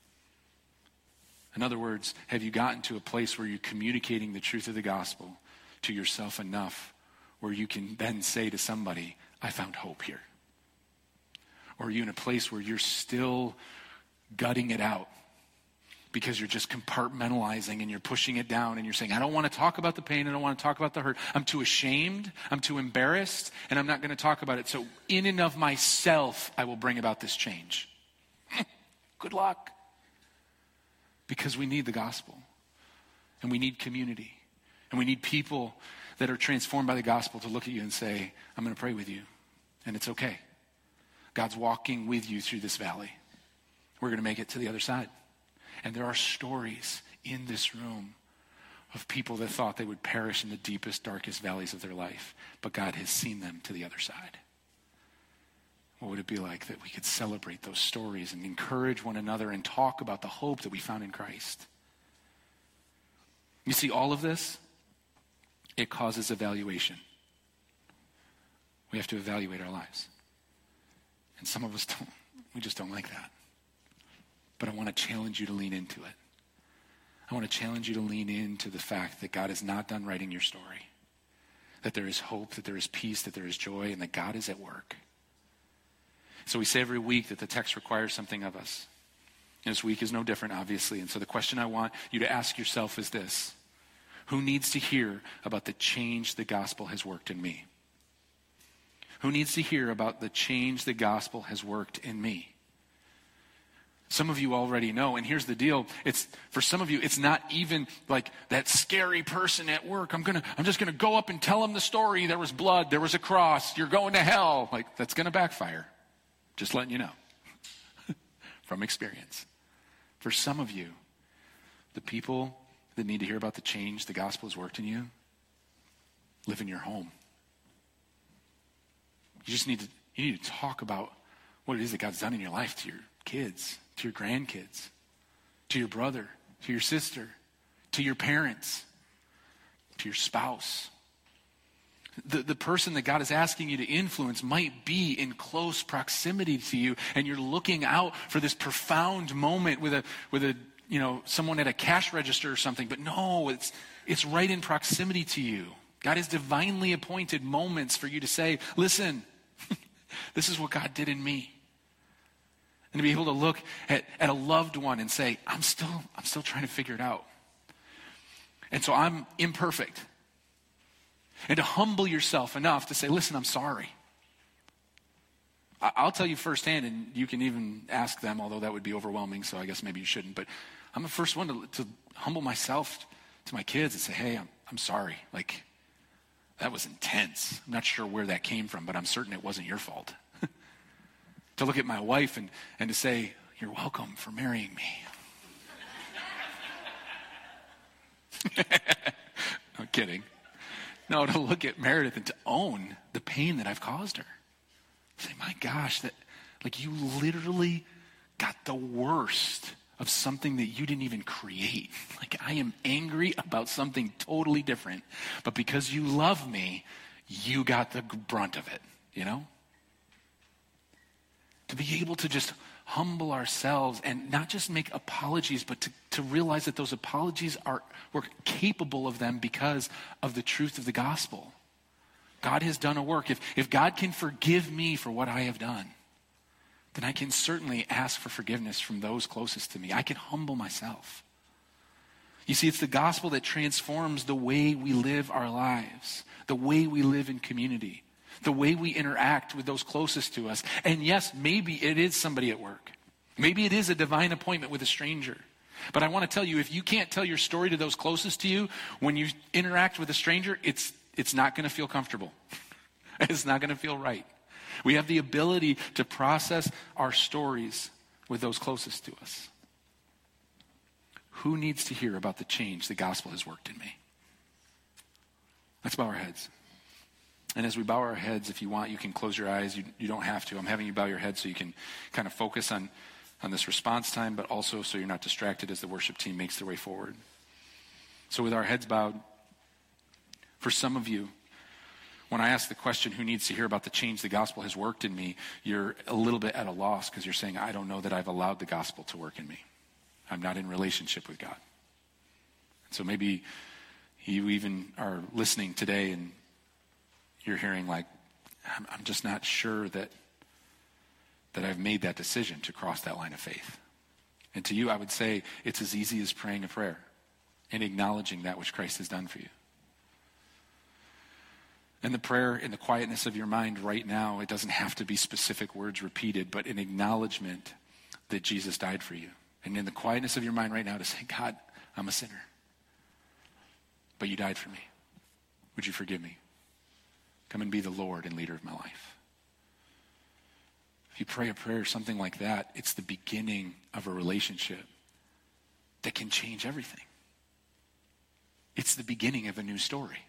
In other words, have you gotten to a place where you're communicating the truth of the gospel to yourself enough where you can then say to somebody, I found hope here? Or are you in a place where you're still gutting it out because you're just compartmentalizing and you're pushing it down and you're saying, I don't want to talk about the pain, I don't want to talk about the hurt. I'm too ashamed, I'm too embarrassed, and I'm not going to talk about it. So in and of myself, I will bring about this change. Good luck. Because we need the gospel, and we need community, and we need people that are transformed by the gospel to look at you and say, I'm going to pray with you, and it's okay. God's walking with you through this valley. We're going to make it to the other side. And there are stories in this room of people that thought they would perish in the deepest, darkest valleys of their life, but God has seen them to the other side. What would it be like that we could celebrate those stories and encourage one another and talk about the hope that we found in Christ? You see, all of this, it causes evaluation. We have to evaluate our lives. And some of us don't, we just don't like that. But I want to challenge you to lean into it. I want to challenge you to lean into the fact that God is not done writing your story. That there is hope, that there is peace, that there is joy, and that God is at work. So we say every week that the text requires something of us. And this week is no different, obviously. And so the question I want you to ask yourself is this. Who needs to hear about the change the gospel has worked in me? Who needs to hear about the change the gospel has worked in me? Some of you already know, and here's the deal. It's for some of you, it's not even like that scary person at work. I'm gonna, I'm just gonna go up and tell them the story. There was blood, there was a cross, you're going to hell. Like, that's gonna backfire. Just letting you know. From experience. For some of you, the people that need to hear about the change the gospel has worked in you live in your home. You just need to, you need to talk about what it is that God's done in your life to your kids, to your grandkids, to your brother, to your sister, to your parents, to your spouse. The, the person that God is asking you to influence might be in close proximity to you, and you're looking out for this profound moment with a with a you know someone at a cash register or something. But no, it's it's right in proximity to you. God has divinely appointed moments for you to say, listen, this is what God did in me. And to be able to look at, at a loved one and say, I'm still, I'm still trying to figure it out. And so I'm imperfect. And to humble yourself enough to say, listen, I'm sorry. I, I'll tell you firsthand, and you can even ask them, although that would be overwhelming, so I guess maybe you shouldn't. But I'm the first one to, to humble myself to my kids and say, hey, I'm, I'm sorry. Like, that was intense. I'm not sure where that came from, but I'm certain it wasn't your fault. To look at my wife and, and to say, you're welcome for marrying me. I'm kidding. No, to look at Meredith and to own the pain that I've caused her. Say, my gosh, that like you literally got the worst of something that you didn't even create. Like, I am angry about something totally different, but because you love me, you got the brunt of it, you know? To be able to just humble ourselves and not just make apologies, but to, to realize that those apologies are, we're capable of them because of the truth of the gospel. God has done a work. If, if God can forgive me for what I have done, then I can certainly ask for forgiveness from those closest to me. I can humble myself. You see, it's the gospel that transforms the way we live our lives, the way we live in community, the way we interact with those closest to us. And yes, maybe it is somebody at work. Maybe it is a divine appointment with a stranger. But I want to tell you, if you can't tell your story to those closest to you, when you interact with a stranger, it's it's not going to feel comfortable. It's not going to feel right. We have the ability to process our stories with those closest to us. Who needs to hear about the change the gospel has worked in me? Let's bow our heads. And as we bow our heads, if you want, you can close your eyes. You, you don't have to. I'm having you bow your head so you can kind of focus on, on this response time, but also so you're not distracted as the worship team makes their way forward. So with our heads bowed, for some of you, when I ask the question, who needs to hear about the change the gospel has worked in me, you're a little bit at a loss because you're saying, I don't know that I've allowed the gospel to work in me. I'm not in relationship with God. So maybe you even are listening today and you're hearing like, I'm, I'm just not sure that, that I've made that decision to cross that line of faith. And to you, I would say it's as easy as praying a prayer and acknowledging that which Christ has done for you. And the prayer in the quietness of your mind right now, it doesn't have to be specific words repeated, but an acknowledgement that Jesus died for you. And in the quietness of your mind right now to say, God, I'm a sinner, but you died for me. Would you forgive me? Come and be the Lord and leader of my life. If you pray a prayer, something like that, it's the beginning of a relationship that can change everything. It's the beginning of a new story.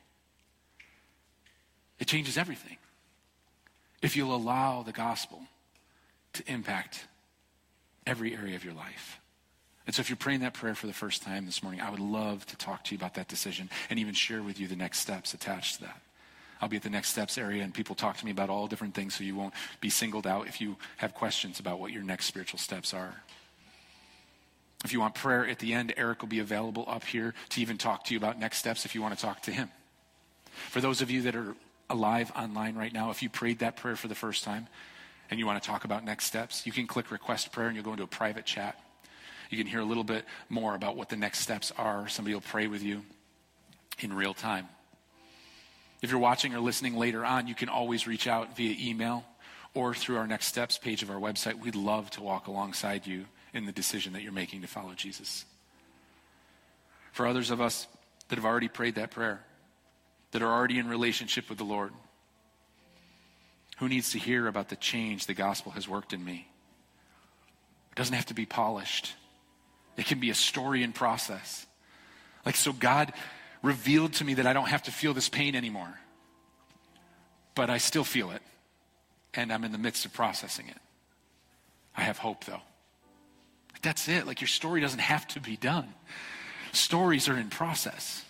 It changes everything if you'll allow the gospel to impact every area of your life. And so if you're praying that prayer for the first time this morning, I would love to talk to you about that decision and even share with you the next steps attached to that. I'll be at the next steps area and people talk to me about all different things so you won't be singled out if you have questions about what your next spiritual steps are. If you want prayer at the end, Eric will be available up here to even talk to you about next steps if you want to talk to him. For those of you that are alive online right now, if you prayed that prayer for the first time and you want to talk about next steps, you can click request prayer and you'll go into a private chat. You can hear a little bit more about what the next steps are. Somebody will pray with you. in real time. If you're watching or listening later on, you can always reach out via email or through our Next Steps page of our website. We'd love to walk alongside you in the decision that you're making to follow Jesus. For others of us that have already prayed that prayer, that are already in relationship with the Lord, who needs to hear about the change the gospel has worked in me? It doesn't have to be polished. It can be a story in process. Like, so God revealed to me that I don't have to feel this pain anymore, but I still feel it, and I'm in the midst of processing it. I have hope, though. That's it. Like, your story doesn't have to be done. Stories are in process.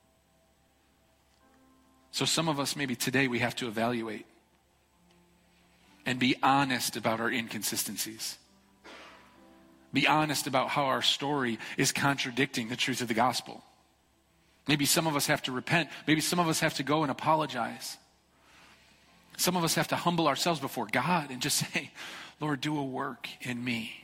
So some of us, maybe today, we have to evaluate and be honest about our inconsistencies. Be honest about how our story is contradicting the truth of the gospel. Maybe some of us have to repent. Maybe some of us have to go and apologize. Some of us have to humble ourselves before God and just say, Lord, do a work in me.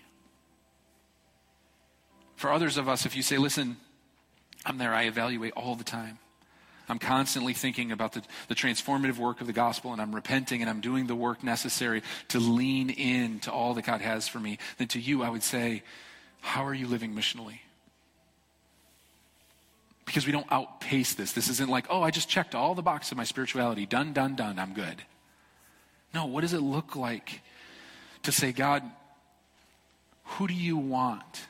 For others of us, if you say, listen, I'm there, I evaluate all the time. I'm constantly thinking about the, the transformative work of the gospel, and I'm repenting and I'm doing the work necessary to lean in to all that God has for me. Then to you, I would say, how are you living missionally? Because we don't outpace this. This isn't like, oh, I just checked all the boxes of my spirituality. Done, done, done. I'm good. No, what does it look like to say, God, who do you want?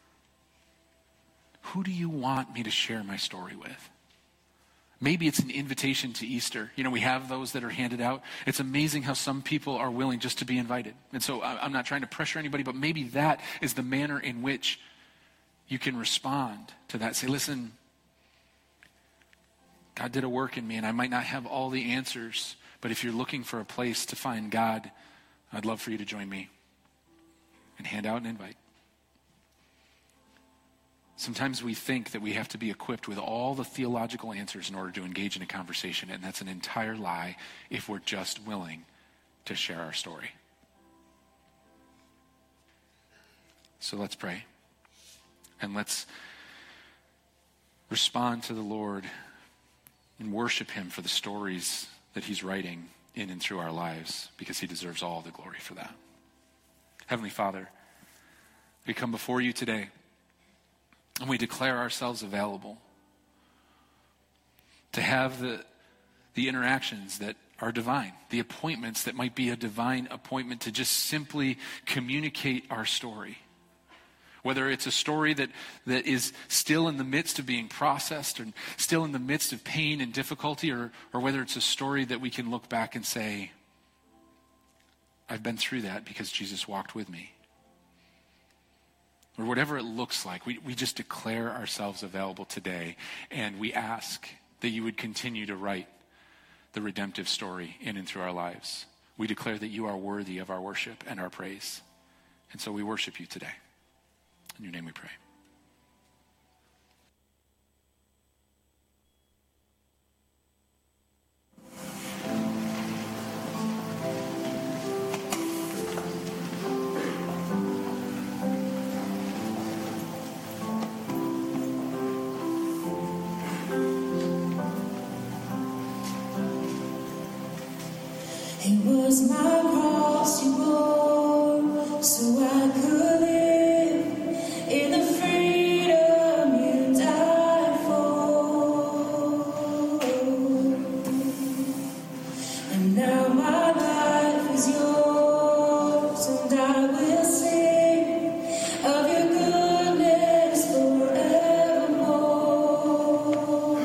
Who do you want me to share my story with? Maybe it's an invitation to Easter. You know, we have those that are handed out. It's amazing how some people are willing just to be invited. And so I'm not trying to pressure anybody, but maybe that is the manner in which you can respond to that. Say, listen, God did a work in me, and I might not have all the answers, but if you're looking for a place to find God, I'd love for you to join me and hand out an invite. Sometimes we think that we have to be equipped with all the theological answers in order to engage in a conversation, and that's an entire lie if we're just willing to share our story. So let's pray, and let's respond to the Lord and worship him for the stories that he's writing in and through our lives, because he deserves all the glory for that. Heavenly Father, we come before you today, and we declare ourselves available to have the, the interactions that are divine, the appointments that might be a divine appointment to just simply communicate our story. Whether it's a story that, that is still in the midst of being processed or still in the midst of pain and difficulty, or, or whether it's a story that we can look back and say, I've been through that because Jesus walked with me. Or whatever it looks like, we, we just declare ourselves available today, and we ask that you would continue to write the redemptive story in and through our lives. We declare that you are worthy of our worship and our praise. And so we worship you today. In your name we pray. It was my cross you bore, so I could live in the freedom you died for. And now my life is yours, and I will sing of your goodness forevermore.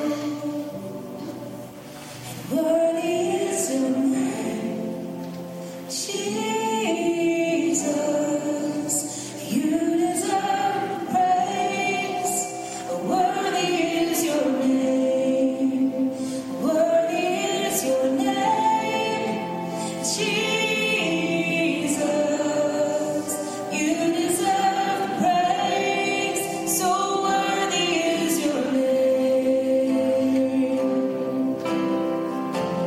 And worthy is your name, Jesus. You deserve praise. Worthy is your name. Worthy is your name, Jesus. You deserve praise. So worthy is your name.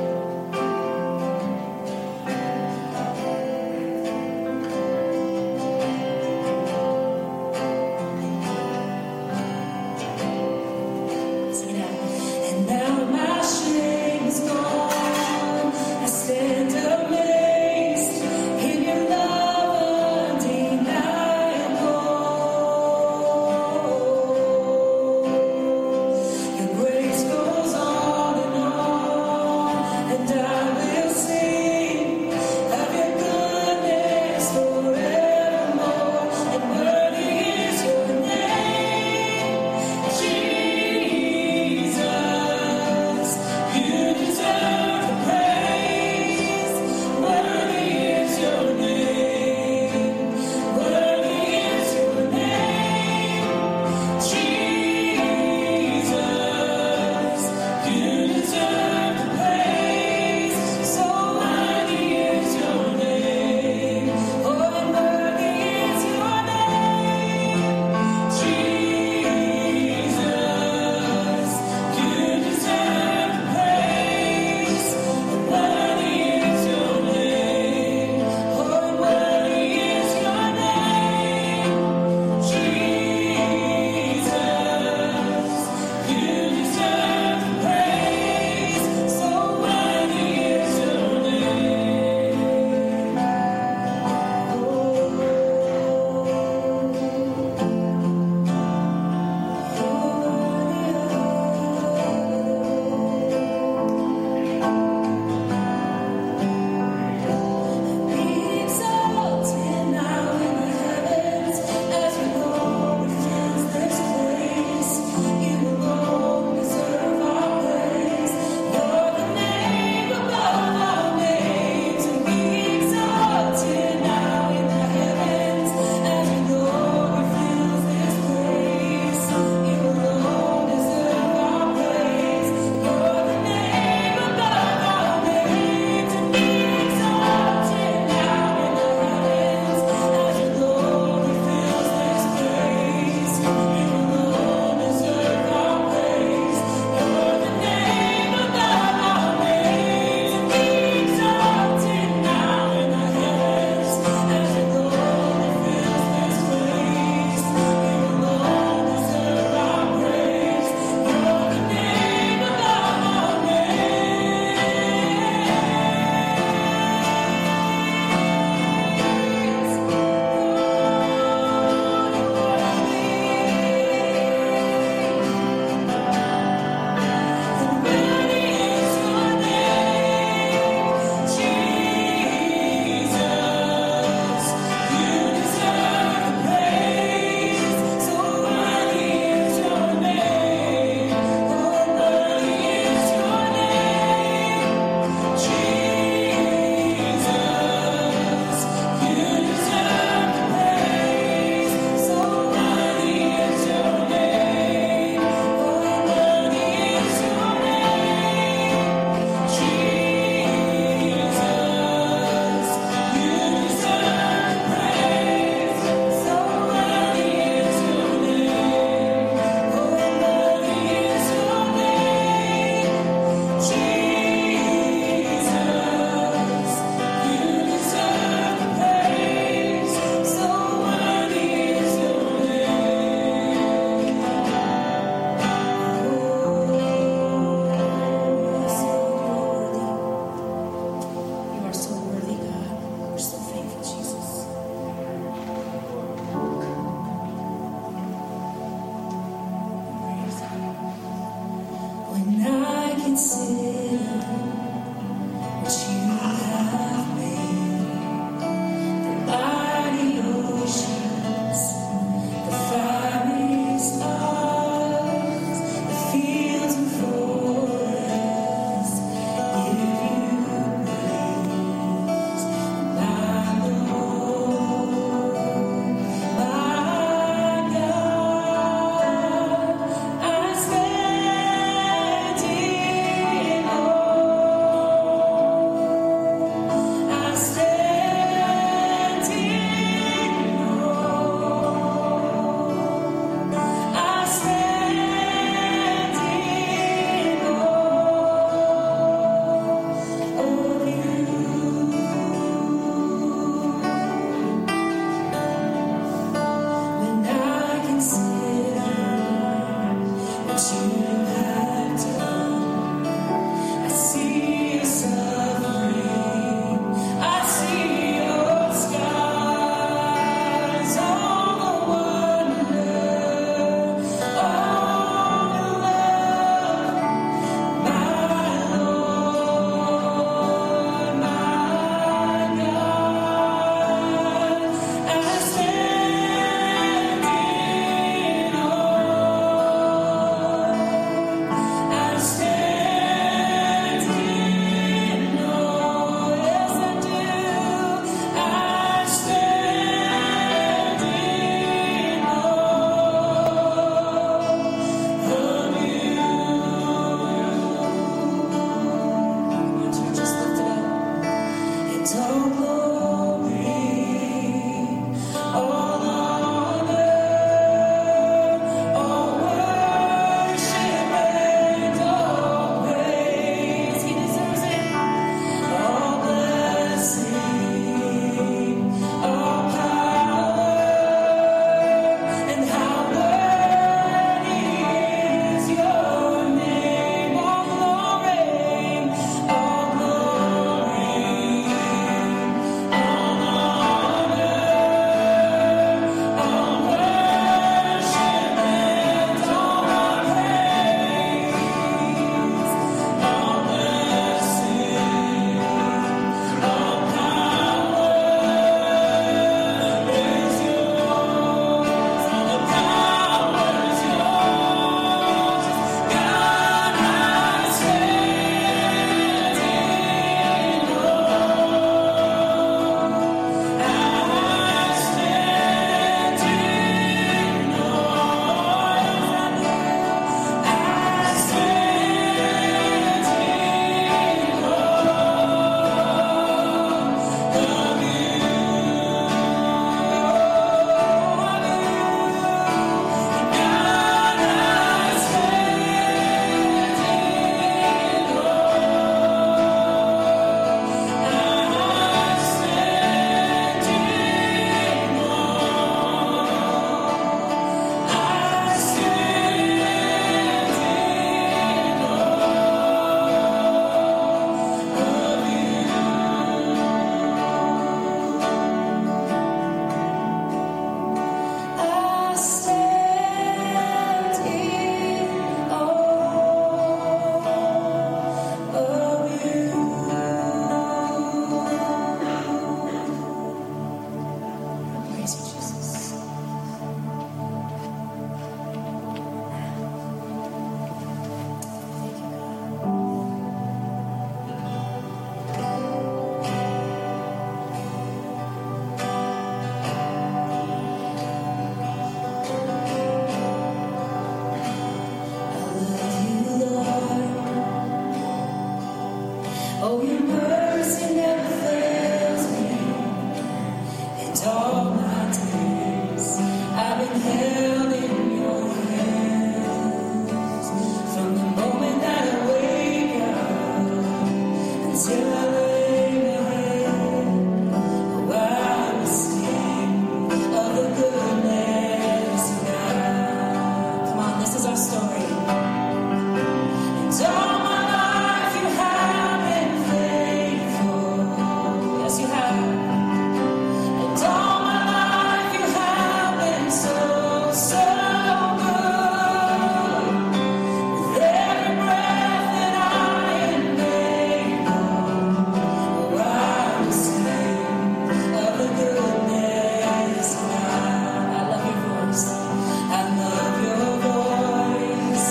Oh, your mercy never fails me. And all my days I've been held in your hands. From the moment that I wake up until I lay my head, oh, I will sing of the goodness of God. Come on, this is our story. And all my life you have been faithful. Yes, you have. And all my life you have been so, so good. With every breath that I am able, oh, I will sing of the goodness of God. I love your voice. I love your voice.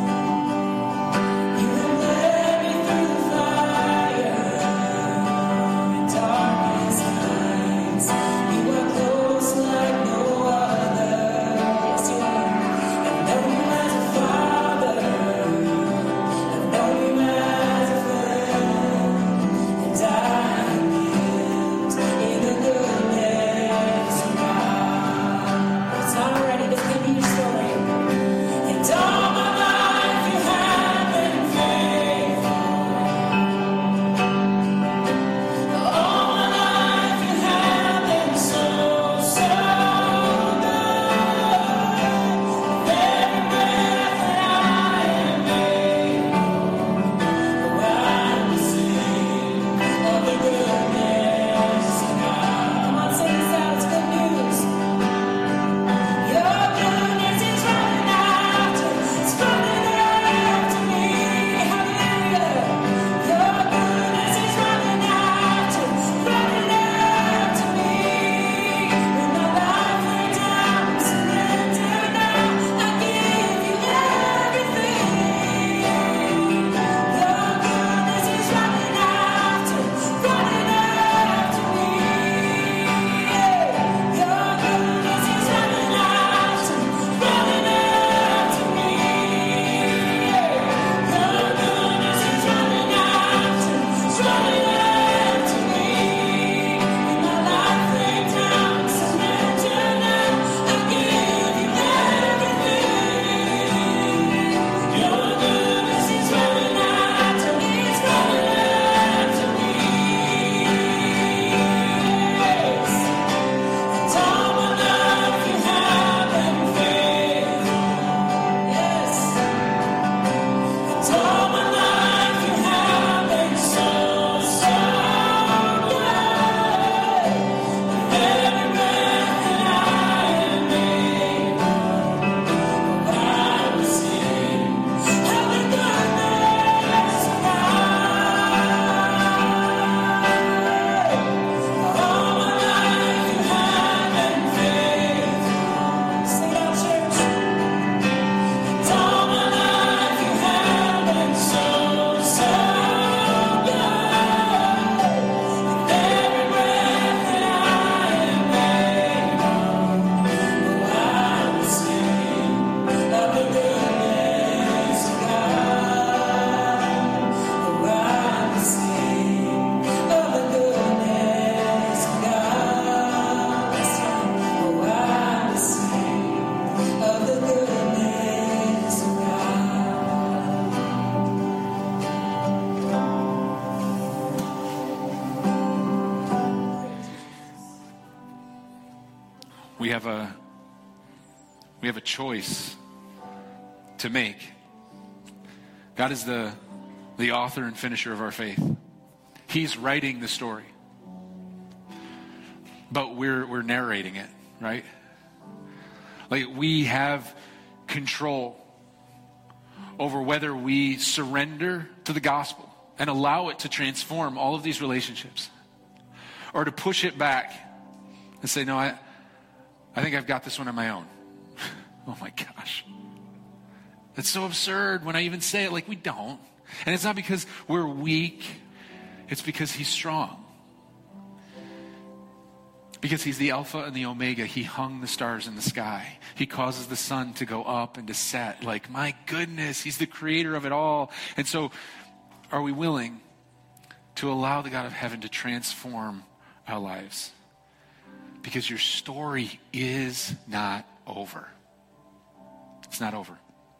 You have led me through the fire and darkest nights. You are close like no other. Yes, you are. I've known you as a father. I've known you as a friend. And I have lived in the goodness of God. It's not already. Just give me your story. And all my life you have been faithful. All my life you have been so, so good. With every breath that I am able, oh, I will sing of the goodness of God. Come on, sing this out. It's good news. Your goodness is running after, it's running after me. Hallelujah. Your goodness is running after, running after me. When my life lay down, surrender now. I give you everything. Your goodness is running after, running after me. Your goodness is running after, running after me. Your goodness is running after, it's running after me. When my life laid down, surrender now. I give you everything. Your goodness is running after me, it's running after me. And all my life you have been faithful. Yes. And all my life you have been so, so good. With every breath that I am able, oh, I will sing of the goodness of God. All my life you have been faithful. Sing it out, church. And all my life you have been so, so good. With every breath that I am able, oh, I will sing of the goodness of God. Oh, I will sing of the goodness of God. This time, oh, I will sing of the goodness of We have a we have a choice to make. God is the the author and finisher of our faith. He's writing the story. But we're we're narrating it, right? Like we have control over whether we surrender to the gospel and allow it to transform all of these relationships, or to push it back and say, no, I I think I've got this one on my own. Oh my gosh. That's so absurd when I even say it. Like, we don't. And it's not because we're weak. It's because he's strong. Because he's the Alpha and the Omega. He hung the stars in the sky. He causes the sun to go up and to set. Like, my goodness, he's the creator of it all. And so, are we willing to allow the God of heaven to transform our lives. Because your story is not over. It's not over.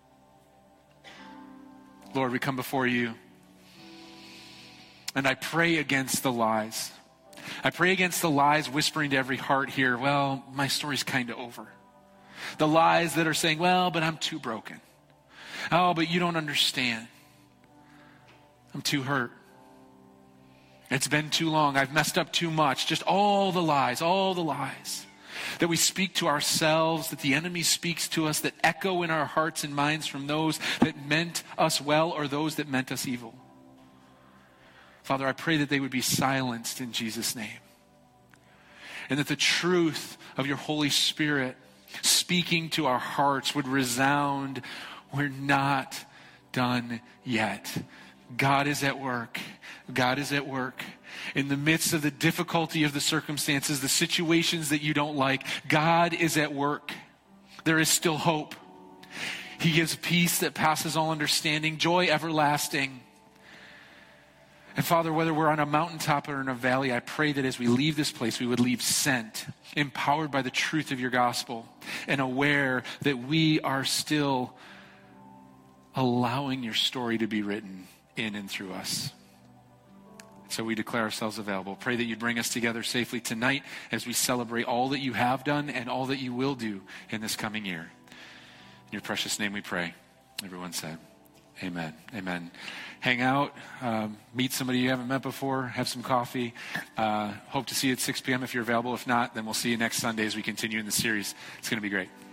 Lord, we come before you, and I pray against the lies. I pray against the lies whispering to every heart here, well, my story's kind of over. The lies that are saying, well, but I'm too broken. Oh, but you don't understand. I'm too hurt. It's been too long. I've messed up too much. Just all the lies, all the lies that we speak to ourselves, that the enemy speaks to us, that echo in our hearts and minds from those that meant us well or those that meant us evil. Father, I pray that they would be silenced in Jesus' name. And that the truth of your Holy Spirit speaking to our hearts would resound, we're not done yet. God is at work. God is at work. In the midst of the difficulty of the circumstances, the situations that you don't like, God is at work. There is still hope. He gives peace that passes all understanding, joy everlasting. And Father, whether we're on a mountaintop or in a valley, I pray that as we leave this place, we would leave sent, empowered by the truth of your gospel, and aware that we are still allowing your story to be written in and through us. So we declare ourselves available. Pray that you'd bring us together safely tonight as we celebrate all that you have done and all that you will do in this coming year. In your precious name we pray. Everyone said, amen. Amen. Hang out, um, meet somebody you haven't met before, have some coffee. Uh, hope to see you at six p.m. if you're available. If not, then we'll see you next Sunday as we continue in the series. It's going to be great.